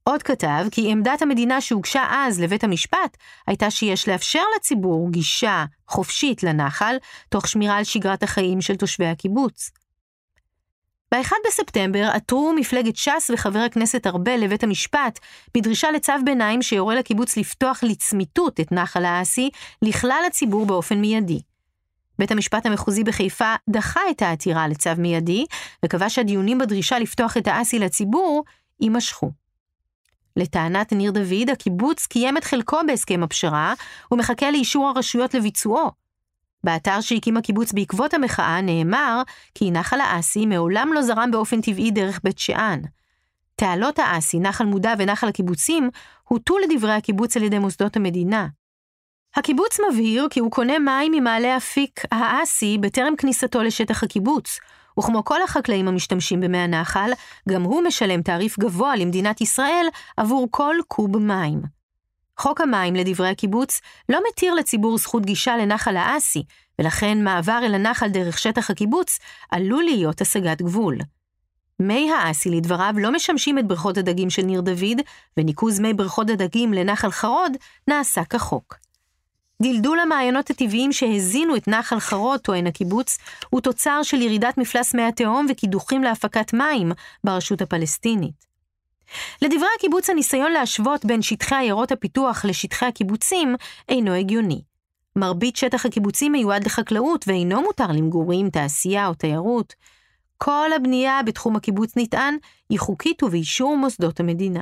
עוד כתב כי עמדת המדינה שהוגשה אז לבית המשפט הייתה שיש לאפשר לציבור גישה חופשית לנחל, תוך שמירה על שגרת החיים של תושבי הקיבוץ. ב-1 בספטמבר עתרו מפלגת ש"ס וחבר הכנסת ארבל לבית המשפט בדרישה לצו ביניים שיורה לקיבוץ לפתוח לצמיתות את נחל האסי לכלל הציבור באופן מיידי. בית המשפט המחוזי בחיפה דחה את העתירה לצו מיידי וקבע שהדיונים בדרישה לפתוח את האסי לציבור יימשכו. לטענת ניר דוד, הקיבוץ קיים את חלקו בהסכם הפשרה ומחכה לאישור הרשויות לביצועו. באתר שהקים הקיבוץ בעקבות המחאה נאמר כי נחל האסי מעולם לא זרם באופן טבעי דרך בית שאן. תעלות האסי, נחל מודע ונחל הקיבוצים הוטו לדברי הקיבוץ על ידי מוסדות המדינה. הקיבוץ מבהיר כי הוא קונה מים ממעלה אפיק האסי בטרם כניסתו לשטח הקיבוץ, וכמו כל החקלאים המשתמשים במי הנחל, גם הוא משלם תעריף גבוה למדינת ישראל עבור כל קוב מים. חוק המים, לדברי הקיבוץ, לא מתיר לציבור זכות גישה לנחל האסי, ולכן מעבר אל הנחל דרך שטח הקיבוץ עלול להיות השגת גבול. מי האסי, לדבריו, לא משמשים את בריכות הדגים של ניר דוד, וניקוז מי בריכות הדגים לנחל חרוד נעשה כחוק. דלדול המעיינות הטבעיים שהזינו את נחל חרוד, טוען הקיבוץ, הוא תוצר של ירידת מפלס מי התהום וקידוחים להפקת מים ברשות הפלסטינית. לדברי הקיבוץ, הניסיון להשוות בין שטחי עיירות הפיתוח לשטחי הקיבוצים אינו הגיוני. מרבית שטח הקיבוצים מיועד לחקלאות ואינו מותר למגורים, תעשייה או תיירות. כל הבנייה בתחום הקיבוץ נטען היא חוקית ובאישור מוסדות המדינה.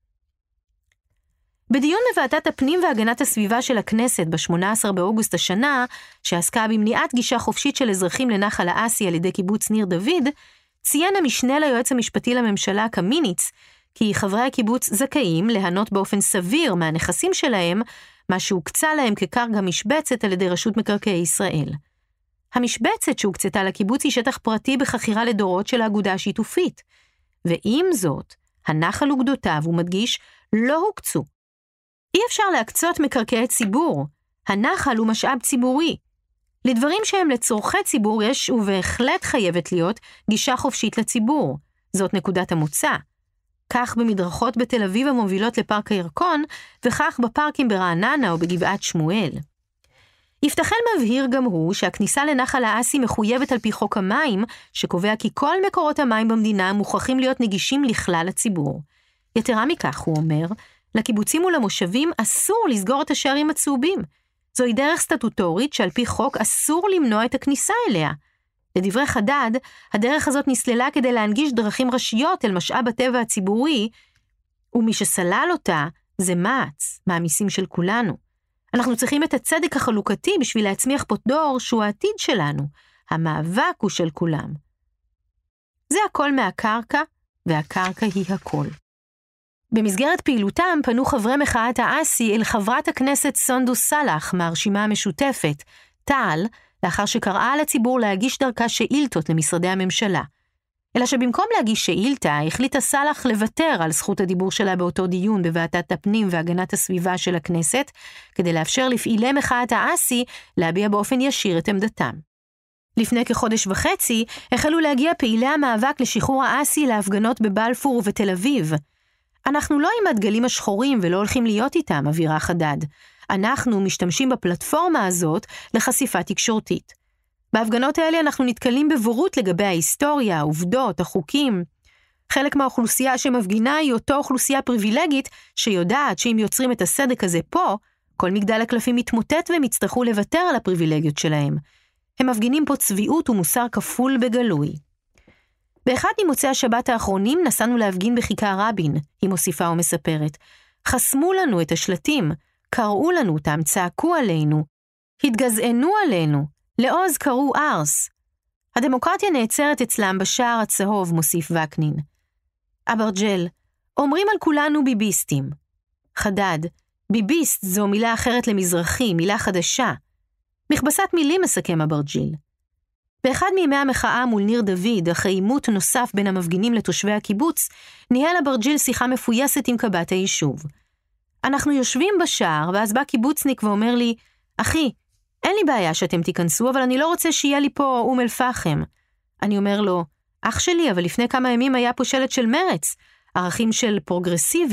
בדיון בוועדת הפנים והגנת הסביבה של הכנסת ב-18 באוגוסט השנה, שעסקה במניעת גישה חופשית של אזרחים לנחל האסי על ידי קיבוץ ניר דוד, ציין המשנה ליועץ המשפטי לממשלה קמיניץ, כי חברי הקיבוץ זכאים ליהנות באופן סביר מהנכסים שלהם, מה שהוקצה להם כקרקע משבצת על ידי רשות מקרקעי ישראל. המשבצת שהוקצתה לקיבוץ היא שטח פרטי בחכירה לדורות של האגודה השיתופית, ועם זאת, הנחל וגדותיו, הוא מדגיש, לא הוקצו. אי אפשר להקצות מקרקעי ציבור, הנחל הוא משאב ציבורי. לדברים שהם לצורכי ציבור יש ובהחלט חייבת להיות גישה חופשית לציבור, זאת נקודת המוצא. כך במדרכות בתל אביב המובילות לפארק הירקון, וכך בפארקים ברעננה או בגבעת שמואל. יפתחאל מבהיר גם הוא שהכניסה לנחל האסי מחויבת על פי חוק המים, שקובע כי כל מקורות המים במדינה מוכרחים להיות נגישים לכלל הציבור. יתרה מכך, הוא אומר, לקיבוצים ולמושבים אסור לסגור את השערים הצהובים. זוהי דרך סטטוטורית שעל פי חוק אסור למנוע את הכניסה אליה. לדברי חדד, הדרך הזאת נסללה כדי להנגיש דרכים ראשיות אל משאב הטבע הציבורי, ומי שסלל אותה זה מע"צ, מהמיסים של כולנו. אנחנו צריכים את הצדק החלוקתי בשביל להצמיח פה דור שהוא העתיד שלנו. המאבק הוא של כולם. זה הכל מהקרקע, והקרקע היא הכל. במסגרת פעילותם פנו חברי מחאת האסי אל חברת הכנסת סונדוס סלאח מהרשימה המשותפת, תע"ל, לאחר שקראה לציבור להגיש דרכה שאילתות למשרדי הממשלה. אלא שבמקום להגיש שאילתה, החליטה סלאח לוותר על זכות הדיבור שלה באותו דיון בוועדת הפנים והגנת הסביבה של הכנסת, כדי לאפשר לפעילי מחאת האסי להביע באופן ישיר את עמדתם. לפני כחודש וחצי, החלו להגיע פעילי המאבק לשחרור האסי להפגנות בבלפור ובתל אביב. אנחנו לא עם הדגלים השחורים ולא הולכים להיות איתם, אווירה חדד. אנחנו משתמשים בפלטפורמה הזאת לחשיפה תקשורתית. בהפגנות האלה אנחנו נתקלים בבורות לגבי ההיסטוריה, העובדות, החוקים. חלק מהאוכלוסייה שמפגינה היא אותו אוכלוסייה פריבילגית שיודעת שאם יוצרים את הסדק הזה פה, כל מגדל הקלפים מתמוטט והם יצטרכו לוותר על הפריבילגיות שלהם. הם מפגינים פה צביעות ומוסר כפול בגלוי. באחד ממוצאי השבת האחרונים נסענו להפגין בכיכר רבין, היא מוסיפה ומספרת. חסמו לנו את השלטים, קראו לנו אותם, צעקו עלינו, התגזענו עלינו, לעוז קראו ארס. הדמוקרטיה נעצרת אצלם בשער הצהוב, מוסיף וקנין. אברג'ל, אומרים על כולנו ביביסטים. חדד, ביביסט זו מילה אחרת למזרחי, מילה חדשה. מכבסת מילים מסכם אברג'יל. באחד מימי המחאה מול ניר דוד, אחרי עימות נוסף בין המפגינים לתושבי הקיבוץ, ניהל אברג'יל שיחה מפויסת עם קב"ט היישוב. אנחנו יושבים בשער, ואז בא קיבוצניק ואומר לי, אחי, אין לי בעיה שאתם תיכנסו, אבל אני לא רוצה שיהיה לי פה אום אל פחם. אני אומר לו, אח שלי, אבל לפני כמה ימים היה פה שלט של מרץ, ערכים של פרוגרסיבה,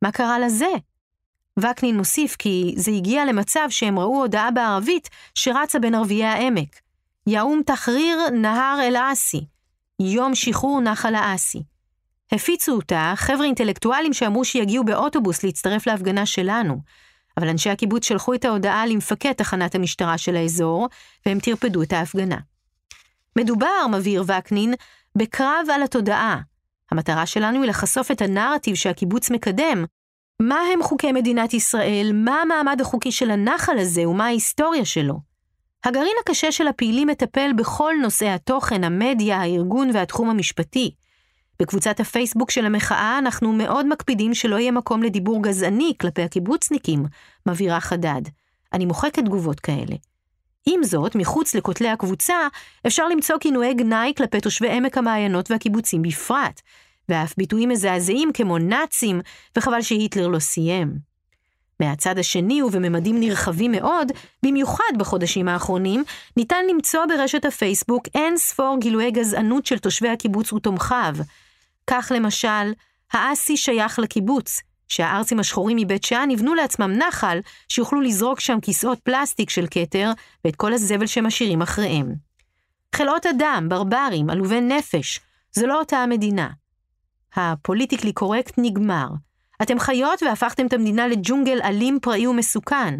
מה קרה לזה? וקנין מוסיף כי זה הגיע למצב שהם ראו הודעה בערבית שרצה בין ערביי העמק. יאום תחריר נהר אל-עסי, יום שחרור נחל העסי. הפיצו אותה חבר'ה אינטלקטואלים שאמרו שיגיעו באוטובוס להצטרף להפגנה שלנו, אבל אנשי הקיבוץ שלחו את ההודעה למפקד תחנת המשטרה של האזור, והם תרפדו את ההפגנה. מדובר, מבהיר וקנין, בקרב על התודעה. המטרה שלנו היא לחשוף את הנרטיב שהקיבוץ מקדם, מה הם חוקי מדינת ישראל, מה המעמד החוקי של הנחל הזה ומה ההיסטוריה שלו. הגרעין הקשה של הפעילים מטפל בכל נושאי התוכן, המדיה, הארגון והתחום המשפטי. בקבוצת הפייסבוק של המחאה אנחנו מאוד מקפידים שלא יהיה מקום לדיבור גזעני כלפי הקיבוצניקים, מבהירה חדד. אני מוחקת תגובות כאלה. עם זאת, מחוץ לכותלי הקבוצה, אפשר למצוא כינויי גנאי כלפי תושבי עמק המעיינות והקיבוצים בפרט, ואף ביטויים מזעזעים כמו נאצים, וחבל שהיטלר לא סיים. מהצד השני ובממדים נרחבים מאוד, במיוחד בחודשים האחרונים, ניתן למצוא ברשת הפייסבוק אין ספור גילויי גזענות של תושבי הקיבוץ ותומכיו. כך למשל, העסי שייך לקיבוץ, שהארצים השחורים מבית שאן נבנו לעצמם נחל, שיוכלו לזרוק שם כיסאות פלסטיק של כתר, ואת כל הזבל שמשאירים אחריהם. חלאות אדם, ברברים, עלובי נפש, זו לא אותה המדינה. הפוליטיקלי קורקט נגמר. אתם חיות והפכתם את המדינה לג'ונגל אלים, פראי ומסוכן.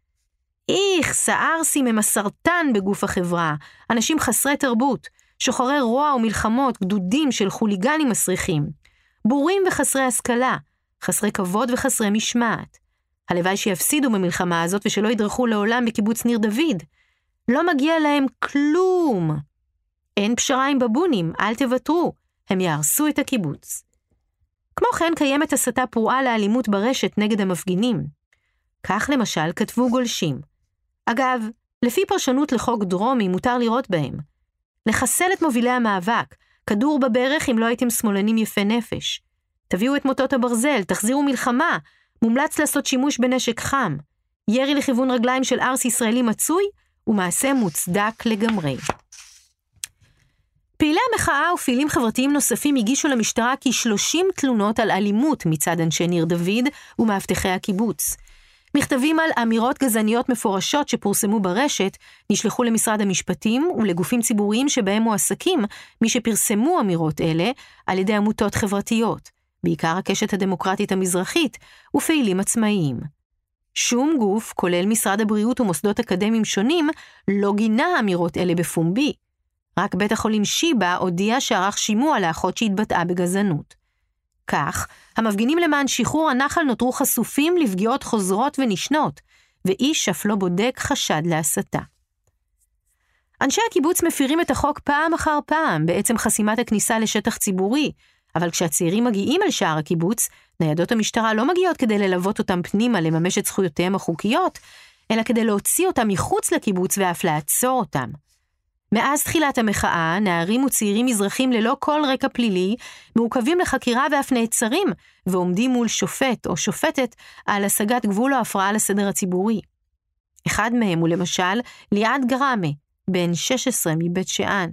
הערסים הם הסרטן בגוף החברה, אנשים חסרי תרבות, שוחרי רוע ומלחמות, גדודים של חוליגנים מסריחים, בורים וחסרי השכלה, חסרי כבוד וחסרי משמעת. הלוואי שיפסידו במלחמה הזאת ושלא ידרכו לעולם בקיבוץ ניר דוד. לא מגיע להם כלום. אין פשרה עם בבונים, אל תוותרו, הם יהרסו את הקיבוץ. כמו כן קיימת הסתה פרועה לאלימות ברשת נגד המפגינים. כך למשל כתבו גולשים. אגב, לפי פרשנות לחוק דרומי מותר לראות בהם. לחסל את מובילי המאבק, כדור בברך אם לא הייתם שמאלנים יפי נפש. תביאו את מוטות הברזל, תחזירו מלחמה, מומלץ לעשות שימוש בנשק חם. ירי לכיוון רגליים של ארס ישראלי מצוי, ומעשה מוצדק לגמרי. פעילי המחאה ופעילים חברתיים נוספים הגישו למשטרה כ-30 תלונות על אלימות מצד אנשי ניר דוד ומאבטחי הקיבוץ. מכתבים על אמירות גזעניות מפורשות שפורסמו ברשת נשלחו למשרד המשפטים ולגופים ציבוריים שבהם מועסקים מי שפרסמו אמירות אלה על ידי עמותות חברתיות, בעיקר הקשת הדמוקרטית המזרחית ופעילים עצמאיים. שום גוף, כולל משרד הבריאות ומוסדות אקדמיים שונים, לא גינה אמירות אלה בפומבי. רק בית החולים שיבא הודיע שערך שימוע לאחות שהתבטאה בגזענות. כך, המפגינים למען שחרור הנחל נותרו חשופים לפגיעות חוזרות ונשנות, ואיש אף לא בודק חשד להסתה. אנשי הקיבוץ מפירים את החוק פעם אחר פעם בעצם חסימת הכניסה לשטח ציבורי, אבל כשהצעירים מגיעים אל שער הקיבוץ, ניידות המשטרה לא מגיעות כדי ללוות אותם פנימה לממש את זכויותיהם החוקיות, אלא כדי להוציא אותם מחוץ לקיבוץ ואף לעצור אותם. מאז תחילת המחאה, נערים וצעירים מזרחים ללא כל רקע פלילי, מעוכבים לחקירה ואף נעצרים, ועומדים מול שופט או שופטת על השגת גבול או הפרעה לסדר הציבורי. אחד מהם הוא למשל ליעד גרמה, בן 16 מבית שאן,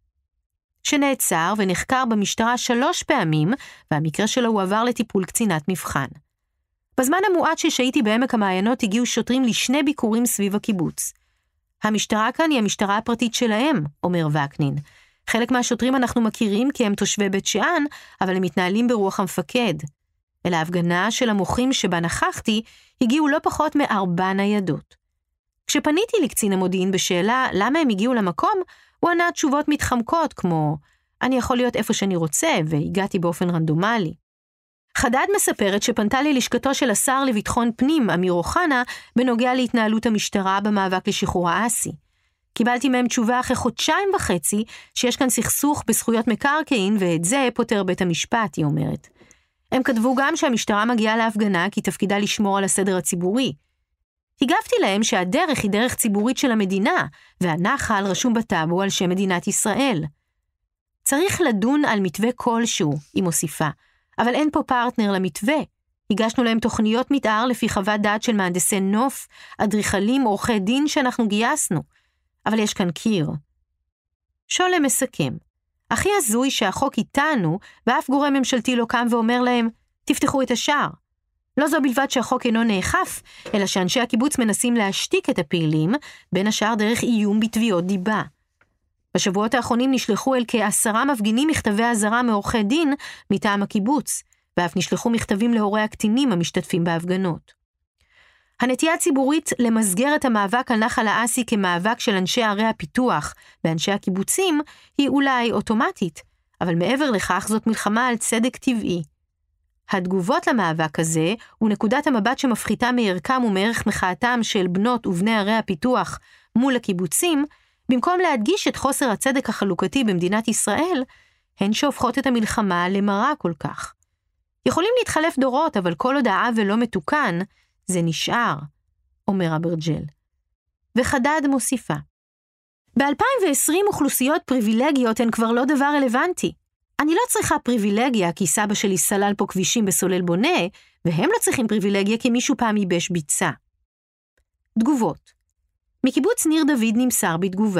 שנעצר ונחקר במשטרה 3 פעמים, והמקרה שלו הוא עבר לטיפול קצינת מבחן. בזמן המועט ששהיתי בעמק המעיינות הגיעו שוטרים ל2 ביקורים סביב הקיבוץ. המשטרה כאן היא המשטרה הפרטית שלהם, אומר וקנין. חלק מהשוטרים אנחנו מכירים כי הם תושבי בית שאן, אבל הם מתנהלים ברוח המפקד. אל ההפגנה של המוחים שבה נכחתי, הגיעו לא פחות מ4 ניידות. כשפניתי לקצין המודיעין בשאלה למה הם הגיעו למקום, הוא ענה תשובות מתחמקות כמו, אני יכול להיות איפה שאני רוצה, והגעתי באופן רנדומלי. חדד מספרת שפנתה ללשכתו של השר לביטחון פנים, אמיר אוחנה, בנוגע להתנהלות המשטרה במאבק לשחרור העסי. קיבלתי מהם תשובה אחרי 1.5 חודשים שיש כאן סכסוך בזכויות מקרקעין, ואת זה פותר בית המשפט, היא אומרת. הם כתבו גם שהמשטרה מגיעה להפגנה כי תפקידה לשמור על הסדר הציבורי. הגבתי להם שהדרך היא דרך ציבורית של המדינה, והנחל רשום בטאבו על שם מדינת ישראל. צריך לדון על מתווה כלשהו, היא מוסיפה, אבל אין פה פרטנר למתווה. הגשנו להם תוכניות מתאר לפי חוות דעת של מהנדסי נוף, אדריכלים, עורכי דין שאנחנו גייסנו, אבל יש כאן קיר. שולם מסכם, הכי הזוי שהחוק איתנו, ואף גורם ממשלתי לא קם ואומר להם, תפתחו את השער. לא זו בלבד שהחוק אינו נאכף, אלא שאנשי הקיבוץ מנסים להשתיק את הפעילים, בין השאר דרך איום בתביעות דיבה. בשבועות האחרונים נשלחו אל כ10 מפגינים מכתבי אזהרה מעורכי דין מטעם הקיבוץ, ואף נשלחו מכתבים להורי הקטינים המשתתפים בהפגנות. הנטייה הציבורית למסגר את המאבק על נחל האסי כמאבק של אנשי ערי הפיתוח ואנשי הקיבוצים היא אולי אוטומטית, אבל מעבר לכך זאת מלחמה על צדק טבעי. התגובות למאבק הזה ונקודת המבט שמפחיתה מערכם ומערך מחאתם של בנות ובני ערי הפיתוח מול הקיבוצים, במקום להדגיש את חוסר הצדק החלוקתי במדינת ישראל, הן שהופכות את המלחמה למרה כל כך. יכולים להתחלף דורות, אבל כל עוד העוול לא מתוקן, זה נשאר, אומר אברג'ל. וחדד מוסיפה. ב-2020 אוכלוסיות פריבילגיות הן כבר לא דבר רלוונטי. אני לא צריכה פריבילגיה כי סבא שלי סלל פה כבישים בסולל בונה, והם לא צריכים פריבילגיה כי מישהו פעם ייבש ביצה. תגובות. מקיבוץ ניר דוד נמסר בתגובה.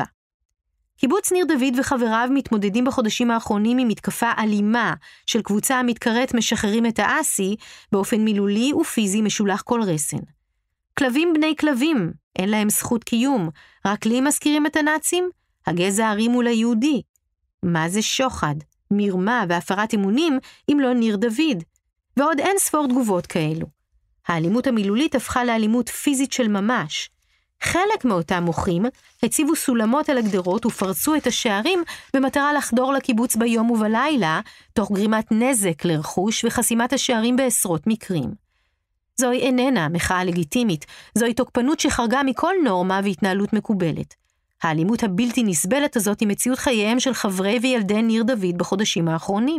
קיבוץ ניר דוד וחבריו מתמודדים בחודשים האחרונים עם מתקפה אלימה של קבוצה המתקראת משחררים את האסי באופן מילולי ופיזי משולח כל רסן. כלבים בני כלבים, אין להם זכות קיום, רק לי מזכירים את הנאצים? הגזע הארי מול היהודי. מה זה שוחד, מרמה והפרת אמונים אם לא ניר דוד? ועוד אין ספור תגובות כאלו. האלימות המילולית הפכה לאלימות פיזית של ממש. חלק מאותם מוחים הציבו סולמות על הגדרות ופרצו את השערים במטרה לחדור לקיבוץ ביום ובלילה, תוך גרימת נזק לרכוש וחסימת השערים בעשרות מקרים. זוהי איננה מחאה לגיטימית, זוהי תוקפנות שחרגה מכל נורמה והתנהלות מקובלת. האלימות הבלתי נסבלת הזאת היא מציאות חייהם של חברי וילדי ניר דוד בחודשים האחרונים.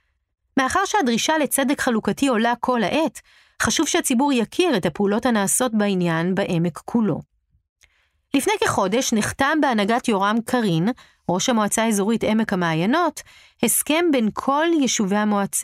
מאחר שהדרישה לצדק חלוקתי עולה כל העת, חשוב שהציבור יכיר את הפעולות הנעשות בעניין בעמק כולו. לפני כחודש נחתם בהנהגת יורם קרין, ראש המועצה האזורית עמק המעיינות, הסכם בין כל יישובי המועצה,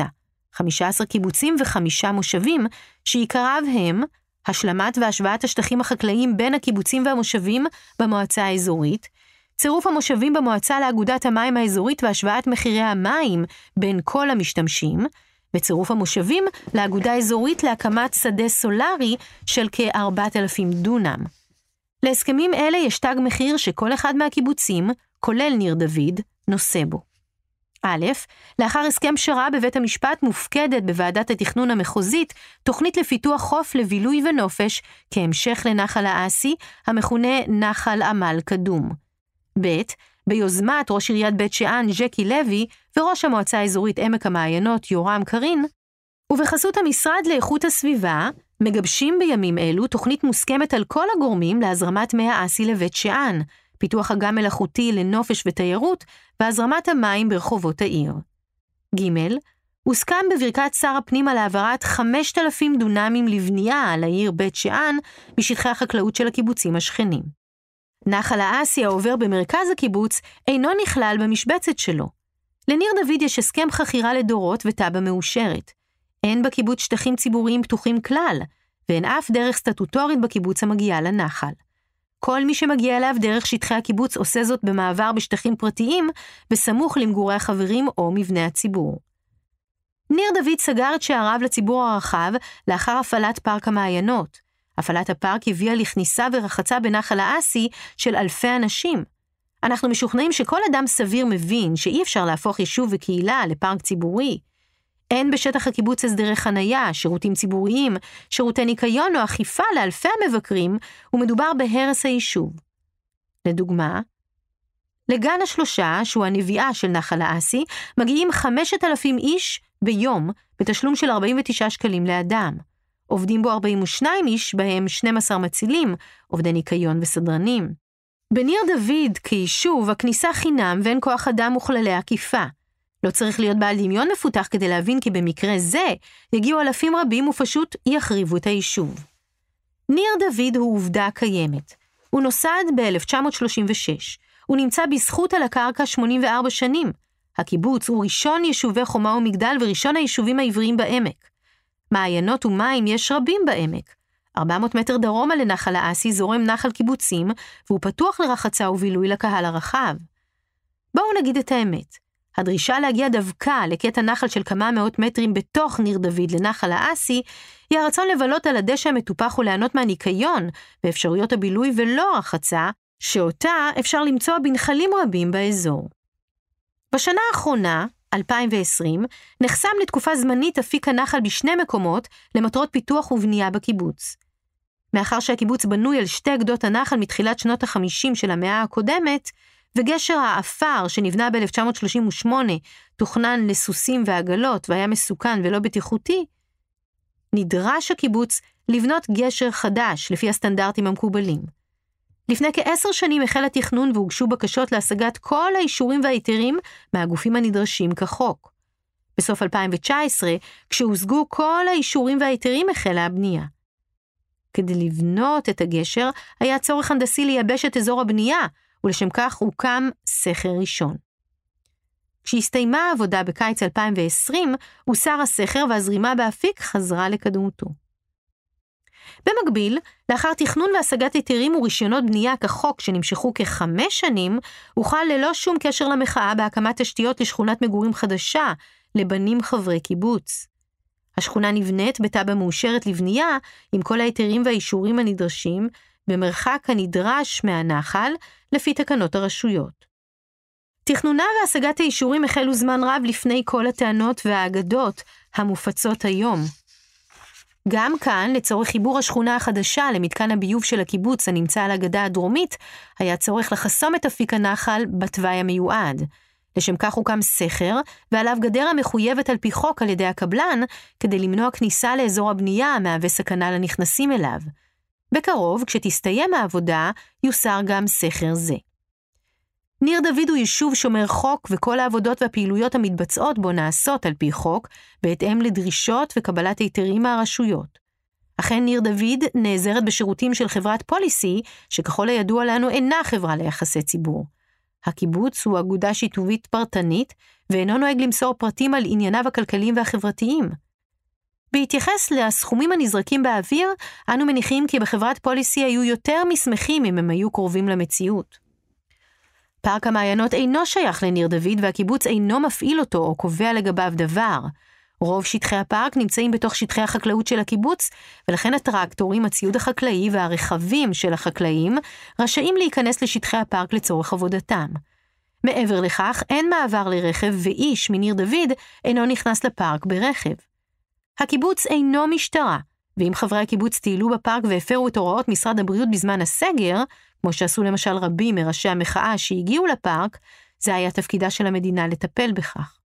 15 קיבוצים ו5 מושבים, שעיקריו הם השלמת והשוואת השטחים החקלאיים בין הקיבוצים והמושבים במועצה האזורית, צירוף המושבים במועצה לאגודת המים האזורית והשוואת מחירי המים בין כל המשתמשים, וצירוף המושבים לאגודה האזורית להקמת שדה סולרי של כ4,000 דונם. להסכמים אלה יש תג מחיר שכל אחד מהקיבוצים, כולל ניר דוד, נושא בו. א', לאחר הסכם פשרה בבית המשפט מופקדת בוועדת התכנון המחוזית תוכנית לפיתוח חוף לבילוי ונופש כהמשך לנחל האסי, המכונה נחל עמל קדום. ב', ביוזמת ראש עיריית בית שאן ז'קי לוי וראש המועצה האזורית עמק המעיינות יורם קרין, ובחסות המשרד לאיכות הסביבה, מגבשים בימים אלו תוכנית מוסכמת על כל הגורמים להזרמת מי האסי לבית שאן, פיתוח אגם מלאכותי לנופש ותיירות, והזרמת המים ברחובות העיר. ג' הוסכם בברכת שר הפנים על העברת 5,000 דונמים לבנייה על העיר בית שאן, בשטחי החקלאות של הקיבוצים השכנים. נחל האסי העובר במרכז הקיבוץ אינו נכלל במשבצת שלו. לניר דוד יש הסכם חכירה לדורות וטבע מאושרת. אין בקיבוץ שטחים ציבוריים פתוחים כלל, ואין אף דרך סטטוטורית בקיבוץ המגיעה לנחל. כל מי שמגיע אליו דרך שטחי הקיבוץ עושה זאת במעבר בשטחים פרטיים, בסמוך למגורי החברים או מבני הציבור. ניר דוד סגר את שעריו לציבור הרחב לאחר הפעלת פארק המעיינות. הפעלת הפארק הביאה לכניסה ורחצה בנחל האסי של אלפי אנשים. אנחנו משוכנעים שכל אדם סביר מבין שאי אפשר להפוך יישוב וקהילה לפארק ציבורי. אין בשטח הקיבוץ הסדרי חנייה, שירותים ציבוריים, שירותי ניקיון או אכיפה לאלפי המבקרים, ומדובר בהרס היישוב. לדוגמה, לגן השלושה, שהוא הנביאה של נחל האסי, מגיעים 5,000 איש ביום, בתשלום של 49 שקלים לאדם. עובדים בו 42 איש, בהם 12 מצילים, עובדי ניקיון וסדרנים. בניר דוד, כיישוב, הכניסה חינם ואין כוח אדם וכללי עקיפה. לא צריך להיות בעל דמיון מפותח כדי להבין כי במקרה זה יגיעו אלפים רבים ופשוט יחריבו את היישוב. ניר דוד הוא עובדה קיימת. הוא נוסד ב-1936. הוא נמצא בזכות על הקרקע 84 שנים. הקיבוץ הוא ראשון יישובי חומה ומגדל וראשון היישובים העבריים בעמק. מעיינות ומים יש רבים בעמק. 400 מטר דרומה לנחל האסי זורם נחל קיבוצים, והוא פתוח לרחצה ובילוי לקהל הרחב. בואו נגיד את האמת. הדרישה להגיע דווקא לקטע נחל של כמה מאות מטרים בתוך ניר דוד לנחל האסי, היא הרצון לבלות על הדשא המטופח וליהנות מהניקיון ואפשרויות הבילוי ולא הרחצה, שאותה אפשר למצוא בנחלים רבים באזור. בשנה האחרונה, 2020, נחסם לתקופה זמנית אפיק הנחל בשני מקומות למטרות פיתוח ובנייה בקיבוץ. מאחר שהקיבוץ בנוי על שתי גדות הנחל מתחילת שנות ה-50 של המאה הקודמת, וגשר האפר שנבנה ב-1938 תוכנן לסוסים ועגלות והיה מסוכן ולא בטיחותי, נדרש הקיבוץ לבנות גשר חדש לפי הסטנדרטים המקובלים. לפני כ10 שנים החל התכנון והוגשו בקשות להשגת כל האישורים וההיתרים מהגופים הנדרשים כחוק. בסוף 2019, כשהושגו כל האישורים וההיתרים החלה הבנייה. כדי לבנות את הגשר, היה צורך הנדסי לייבש את אזור הבנייה, ולשם כך הוקם סכר ראשון. כשהסתיימה העבודה בקיץ 2020, הוסר הסכר והזרימה באפיק חזרה לקדמותו. במקביל, לאחר תכנון והשגת היתרים ורישיונות בנייה כחוק שנמשכו כ5 שנים, הוחל ללא שום קשר למחאה בהקמת תשתיות לשכונת מגורים חדשה לבנים חברי קיבוץ. השכונה נבנית בתב"ע מאושרת לבנייה עם כל ההיתרים והאישורים הנדרשים, במרחק הנדרש מהנחל לפי תקנות הרשויות. תכנונה והשגת האישורים החלו זמן רב לפני כל הטענות והאגדות המופצות היום. גם כאן, לצורך חיבור השכונה החדשה למתקן הביוב של הקיבוץ הנמצא על הגדה הדרומית, היה צורך לחסום את אפיק הנחל בתוואי המיועד. לשם כך הוקם סכר, ועליו גדר המחויבת על פי חוק על ידי הקבלן, כדי למנוע כניסה לאזור הבנייה המהווה סכנה לנכנסים אליו. בקרוב, כשתסתיים העבודה, יוסר גם סכר זה. ניר דוד הוא יישוב שומר חוק, וכל העבודות והפעילויות המתבצעות בו נעשות על פי חוק, בהתאם לדרישות וקבלת היתרים מהרשויות. אכן ניר דוד נעזרת בשירותים של חברת פוליסי, שככל הידוע לנו אינה חברה ליחסי ציבור. הקיבוץ הוא אגודה שיתופית פרטנית, ואינו נוהג למסור פרטים על ענייניו הכלכליים והחברתיים. בהתייחס לסכומים הנזרקים באוויר, אנו מניחים כי בחברת פוליסי היו יותר מסמכים אם הם היו קרובים למציאות. פארק המעיינות אינו שייך לניר דוד, והקיבוץ אינו מפעיל אותו או קובע לגביו דבר. רוב שטחי הפארק נמצאים בתוך שטחי החקלאות של הקיבוץ, ולכן הטרקטורים, הציוד החקלאי והרכבים של החקלאים רשאים להיכנס לשטחי הפארק לצורך עבודתם. מעבר לכך, אין מעבר לרכב, ואיש מניר דוד אינו נכנס לפארק ברכב. הקיבוץ אינו משטרה, ואם חברי הקיבוץ טיילו בפארק והפרו את הוראות משרד הבריאות בזמן הסגר, כמו שעשו למשל רבים מראשי המחאה שהגיעו לפארק, זה היה תפקידה של המדינה לטפל בכך.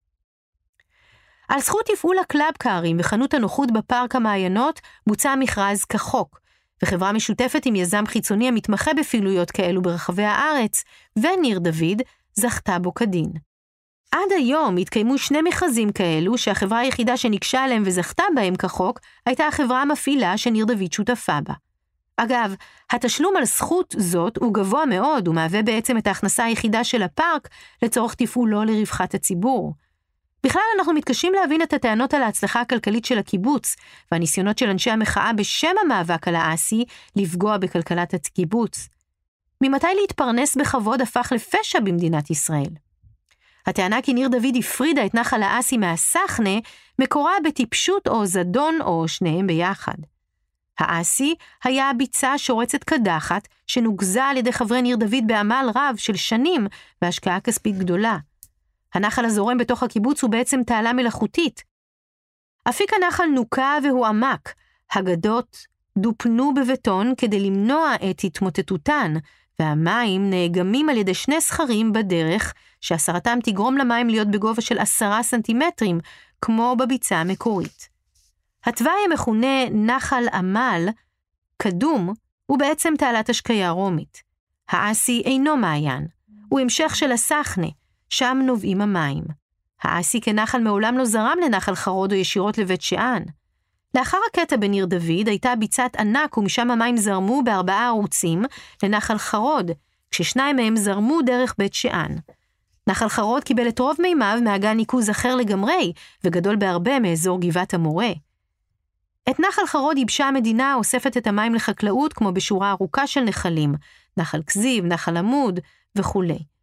על זכות תפעול הקלאב קארים וחנות הנוחות בפארק המעיינות בוצע מכרז כחוק, וחברה משותפת עם יזם חיצוני המתמחה בפעילויות כאלו ברחבי הארץ, וניר דוד זכתה בו כדין. עד היום התקיימו 2 מכרזים כאלו שהחברה היחידה שנקשה עליהם וזכתה בהם כחוק הייתה החברה המפעילה שניר דוד שותפה בה. אגב, התשלום על זכות זאת הוא גבוה מאוד ומהווה בעצם את ההכנסה היחידה של הפארק לצורך תפעולו לרווחת הציבור. בכלל אנחנו מתקשים להבין את הטענות על ההצלחה הכלכלית של הקיבוץ והניסיונות של אנשי המחאה בשם המאבק על האסי לפגוע בכלכלת הקיבוץ. ממתי להתפרנס בכבוד הפך לפשע במדינת ישראל? הטענה כי ניר דוד הפרידה את נחל האסי מהסחנה מקורה בטיפשות או זדון או שניהם ביחד. האסי היה הביצה שורצת קדחת שנוגזה על ידי חברי ניר דוד בעמל רב של שנים והשקעה כספית גדולה. הנחל הזורם בתוך הקיבוץ הוא בעצם תעלה מלאכותית. אפיק הנחל נוקה והוא עמק. הגדות דופנו בבטון כדי למנוע את התמוטטותן, והמים נאגמים על ידי 2 סכרים בדרך, שהסרתם תגרום למים להיות בגובה של 10 סנטימטרים, כמו בביצה המקורית. התוואי המכונה נחל עמל, קדום, הוא בעצם תעלת השקיה רומית. האסי אינו מעיין, הוא המשך של הסחנה, שם נובעים המים. האסי כנחל מעולם לא זרם לנחל חרוד או ישירות לבית שאן. לאחר הקטע בניר דוד הייתה ביצת ענק ומשם המים זרמו ב4 ערוצים לנחל חרוד, כש2 מהם זרמו דרך בית שאן. נחל חרוד קיבל את רוב מימיו מאגן ניקוז אחר לגמרי וגדול בהרבה מאזור גבעת המורה. את נחל חרוד ייבשה המדינה אוספת את המים לחקלאות כמו בשורה ארוכה של נחלים, נחל כזיב, נחל עמוד וכו'.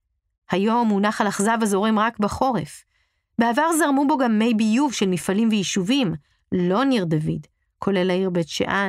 היום הוא נחל אכזב הזורם רק בחורף. בעבר זרמו בו גם מי ביוב של מפעלים ויישובים, לא ניר דוד, כולל העיר בית שאן.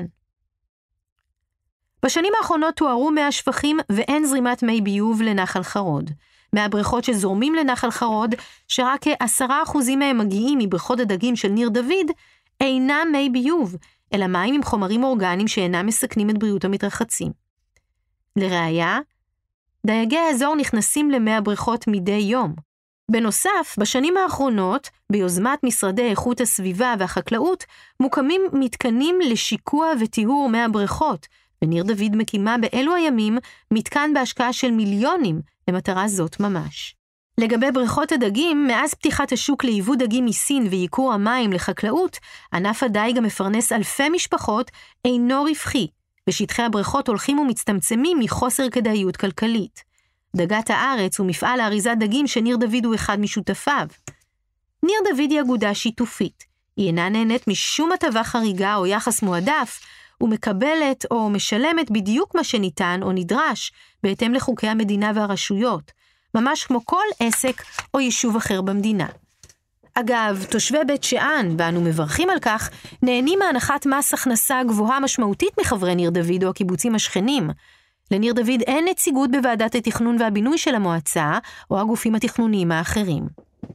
בשנים האחרונות תוארו מי השפכים ואין זרימת מי ביוב לנחל חרוד. מהבריכות שזורמים לנחל חרוד, שרק 10% מהם מגיעים מבריכות הדגים של ניר דוד, אינם מי ביוב, אלא מים עם חומרים אורגניים שאינם מסכנים את בריאות המתרחצים. לראיה, דייגי האזור נכנסים למי הבריכות מדי יום. בנוסף, בשנים האחרונות, ביוזמת משרדי איכות הסביבה והחקלאות, מוקמים מתקנים לשיקוע וטיהור מי הבריכות, וניר דוד מקימה באלו הימים מתקן בהשקעה של מיליונים למטרה זאת ממש. לגבי בריכות הדגים, מאז פתיחת השוק ליבוא דגים מסין ויקור המים לחקלאות, ענף הדייג המפרנס אלפי משפחות אינו רווחי, ושטחי הבריכות הולכים ומצטמצמים מחוסר כדאיות כלכלית. דגת הארץ הוא מפעל האריזת דגים שניר דוד הוא אחד משותפיו. ניר דוד היא אגודה שיתופית. היא אינה נהנית משום הטבה חריגה או יחס מועדף, ומקבלת או משלמת בדיוק מה שניתן או נדרש בהתאם לחוקי המדינה והרשויות, ממש כמו כל עסק או יישוב אחר במדינה. אגב, תושבי בית שאן, ואנו מברכים על כך, נהנים מהנחת מס הכנסה גבוהה משמעותית מחברי ניר דוד או הקיבוצים השכנים. לניר דוד אין נציגות בוועדת התכנון והבינוי של המועצה או הגופים התכנוניים האחרים.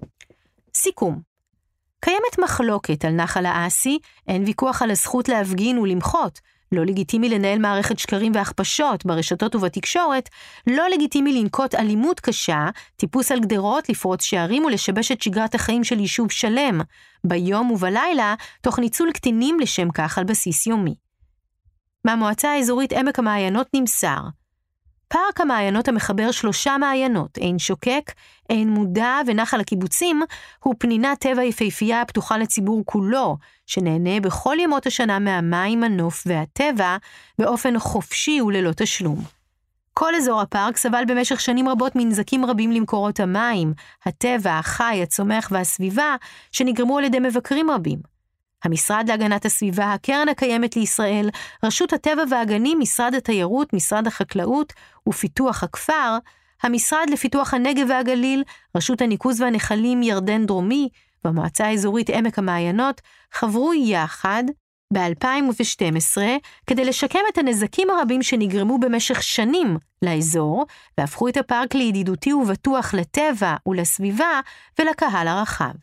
סיכום. קיימת מחלוקת על נחל האסי, אין ויכוח על הזכות להפגין ולמחות, לא לגיטימי לנהל מערכת שקרים והכפשות ברשתות ובתקשורת, לא לגיטימי לנקוט אלימות קשה, טיפוס על גדרות, לפרוץ שערים ולשבש את שגרת החיים של יישוב שלם, ביום ובלילה, תוך ניצול קטינים לשם כך על בסיס יומי. מהמועצה האזורית עמק המעיינות נמסר, פארק המעיינות המחבר 3 מעיינות, עין שוקק, עין מודע ונחל הקיבוצים, הוא פנינת טבע יפהפייה הפתוחה לציבור כולו, שנהנה בכל ימות השנה מהמים, הנוף והטבע, באופן חופשי וללא תשלום. כל אזור הפארק סבל במשך שנים רבות מנזקים רבים למקורות המים, הטבע, החי, הצומח והסביבה, שנגרמו על ידי מבקרים רבים. המשרד להגנת הסביבה, הקרן הקיימת לישראל, רשות הטבע והגנים, משרד התיירות, משרד החקלאות ופיתוח הכפר, המשרד לפיתוח הנגב והגליל, רשות הניקוז והנחלים ירדן דרומי, והמועצה האזורית עמק המעיינות, חברו יחד ב-2012 כדי לשקם את הנזקים הרבים שנגרמו במשך שנים לאזור, והפכו את הפארק לידידותי ובטוח לטבע ולסביבה ולקהל הרחב.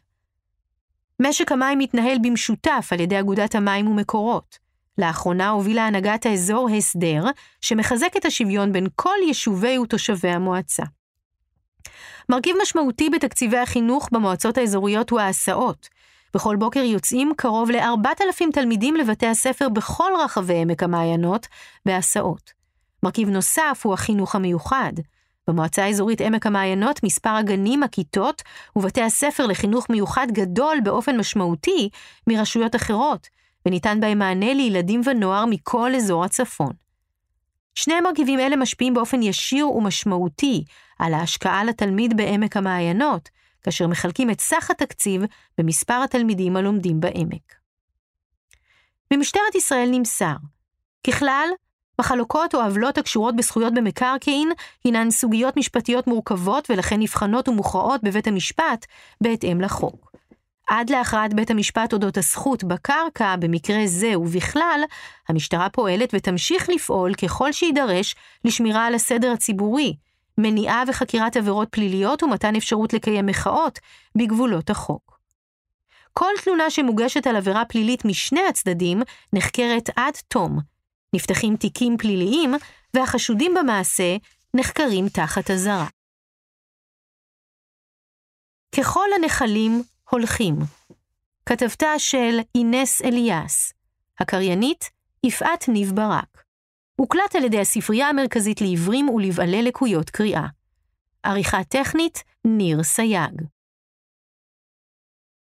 משק המים מתנהל במשותף על ידי אגודת המים ומקורות. לאחרונה הובילה הנהגת האזור הסדר שמחזק את השוויון בין כל יישובי ותושבי המועצה. מרכיב משמעותי בתקציבי החינוך במועצות האזוריות הוא ההסעות. בכל בוקר יוצאים קרוב ל4,000 תלמידים לבתי הספר בכל רחבי עמק המעיינות בהסעות. מרכיב נוסף הוא החינוך המיוחד. במועצה האזורית עמק המעיינות מספר הגנים, הכיתות ובתי הספר לחינוך מיוחד גדול באופן משמעותי מרשויות אחרות, וניתן בהם מענה לילדים ונוער מכל אזור הצפון. שני מרכיבים אלה משפיעים באופן ישיר ומשמעותי על ההשקעה לתלמיד בעמק המעיינות, כאשר מחלקים את סך התקציב במספר התלמידים הלומדים בעמק. ממשטרת ישראל נמסר, ככלל, מחלוקות או עוולות הקשורות בזכויות במקרקעין הינן סוגיות משפטיות מורכבות ולכן נבחנות ומוכרעות בבית המשפט בהתאם לחוק. עד להכרעת בית המשפט אודות הזכות בקרקע, במקרה זה ובכלל, המשטרה פועלת ותמשיך לפעול ככל שידרש לשמירה על הסדר הציבורי, מניעה וחקירת עבירות פליליות ומתן אפשרות לקיים מחאות בגבולות החוק. כל תלונה שמוגשת על עבירה פלילית משני הצדדים נחקרת עד תום, נפתחים תיקים פליליים והחשודים במעשה נחקרים תחת אזהרה. ככל הנחלים הולכים. כתבתה של אינס אליאס. הקריינית יפעת ניב ברק. הוקלט על ידי הספרייה המרכזית לעיוורים ולבעלי לקויות קריאה. עריכה טכנית ניר סייג.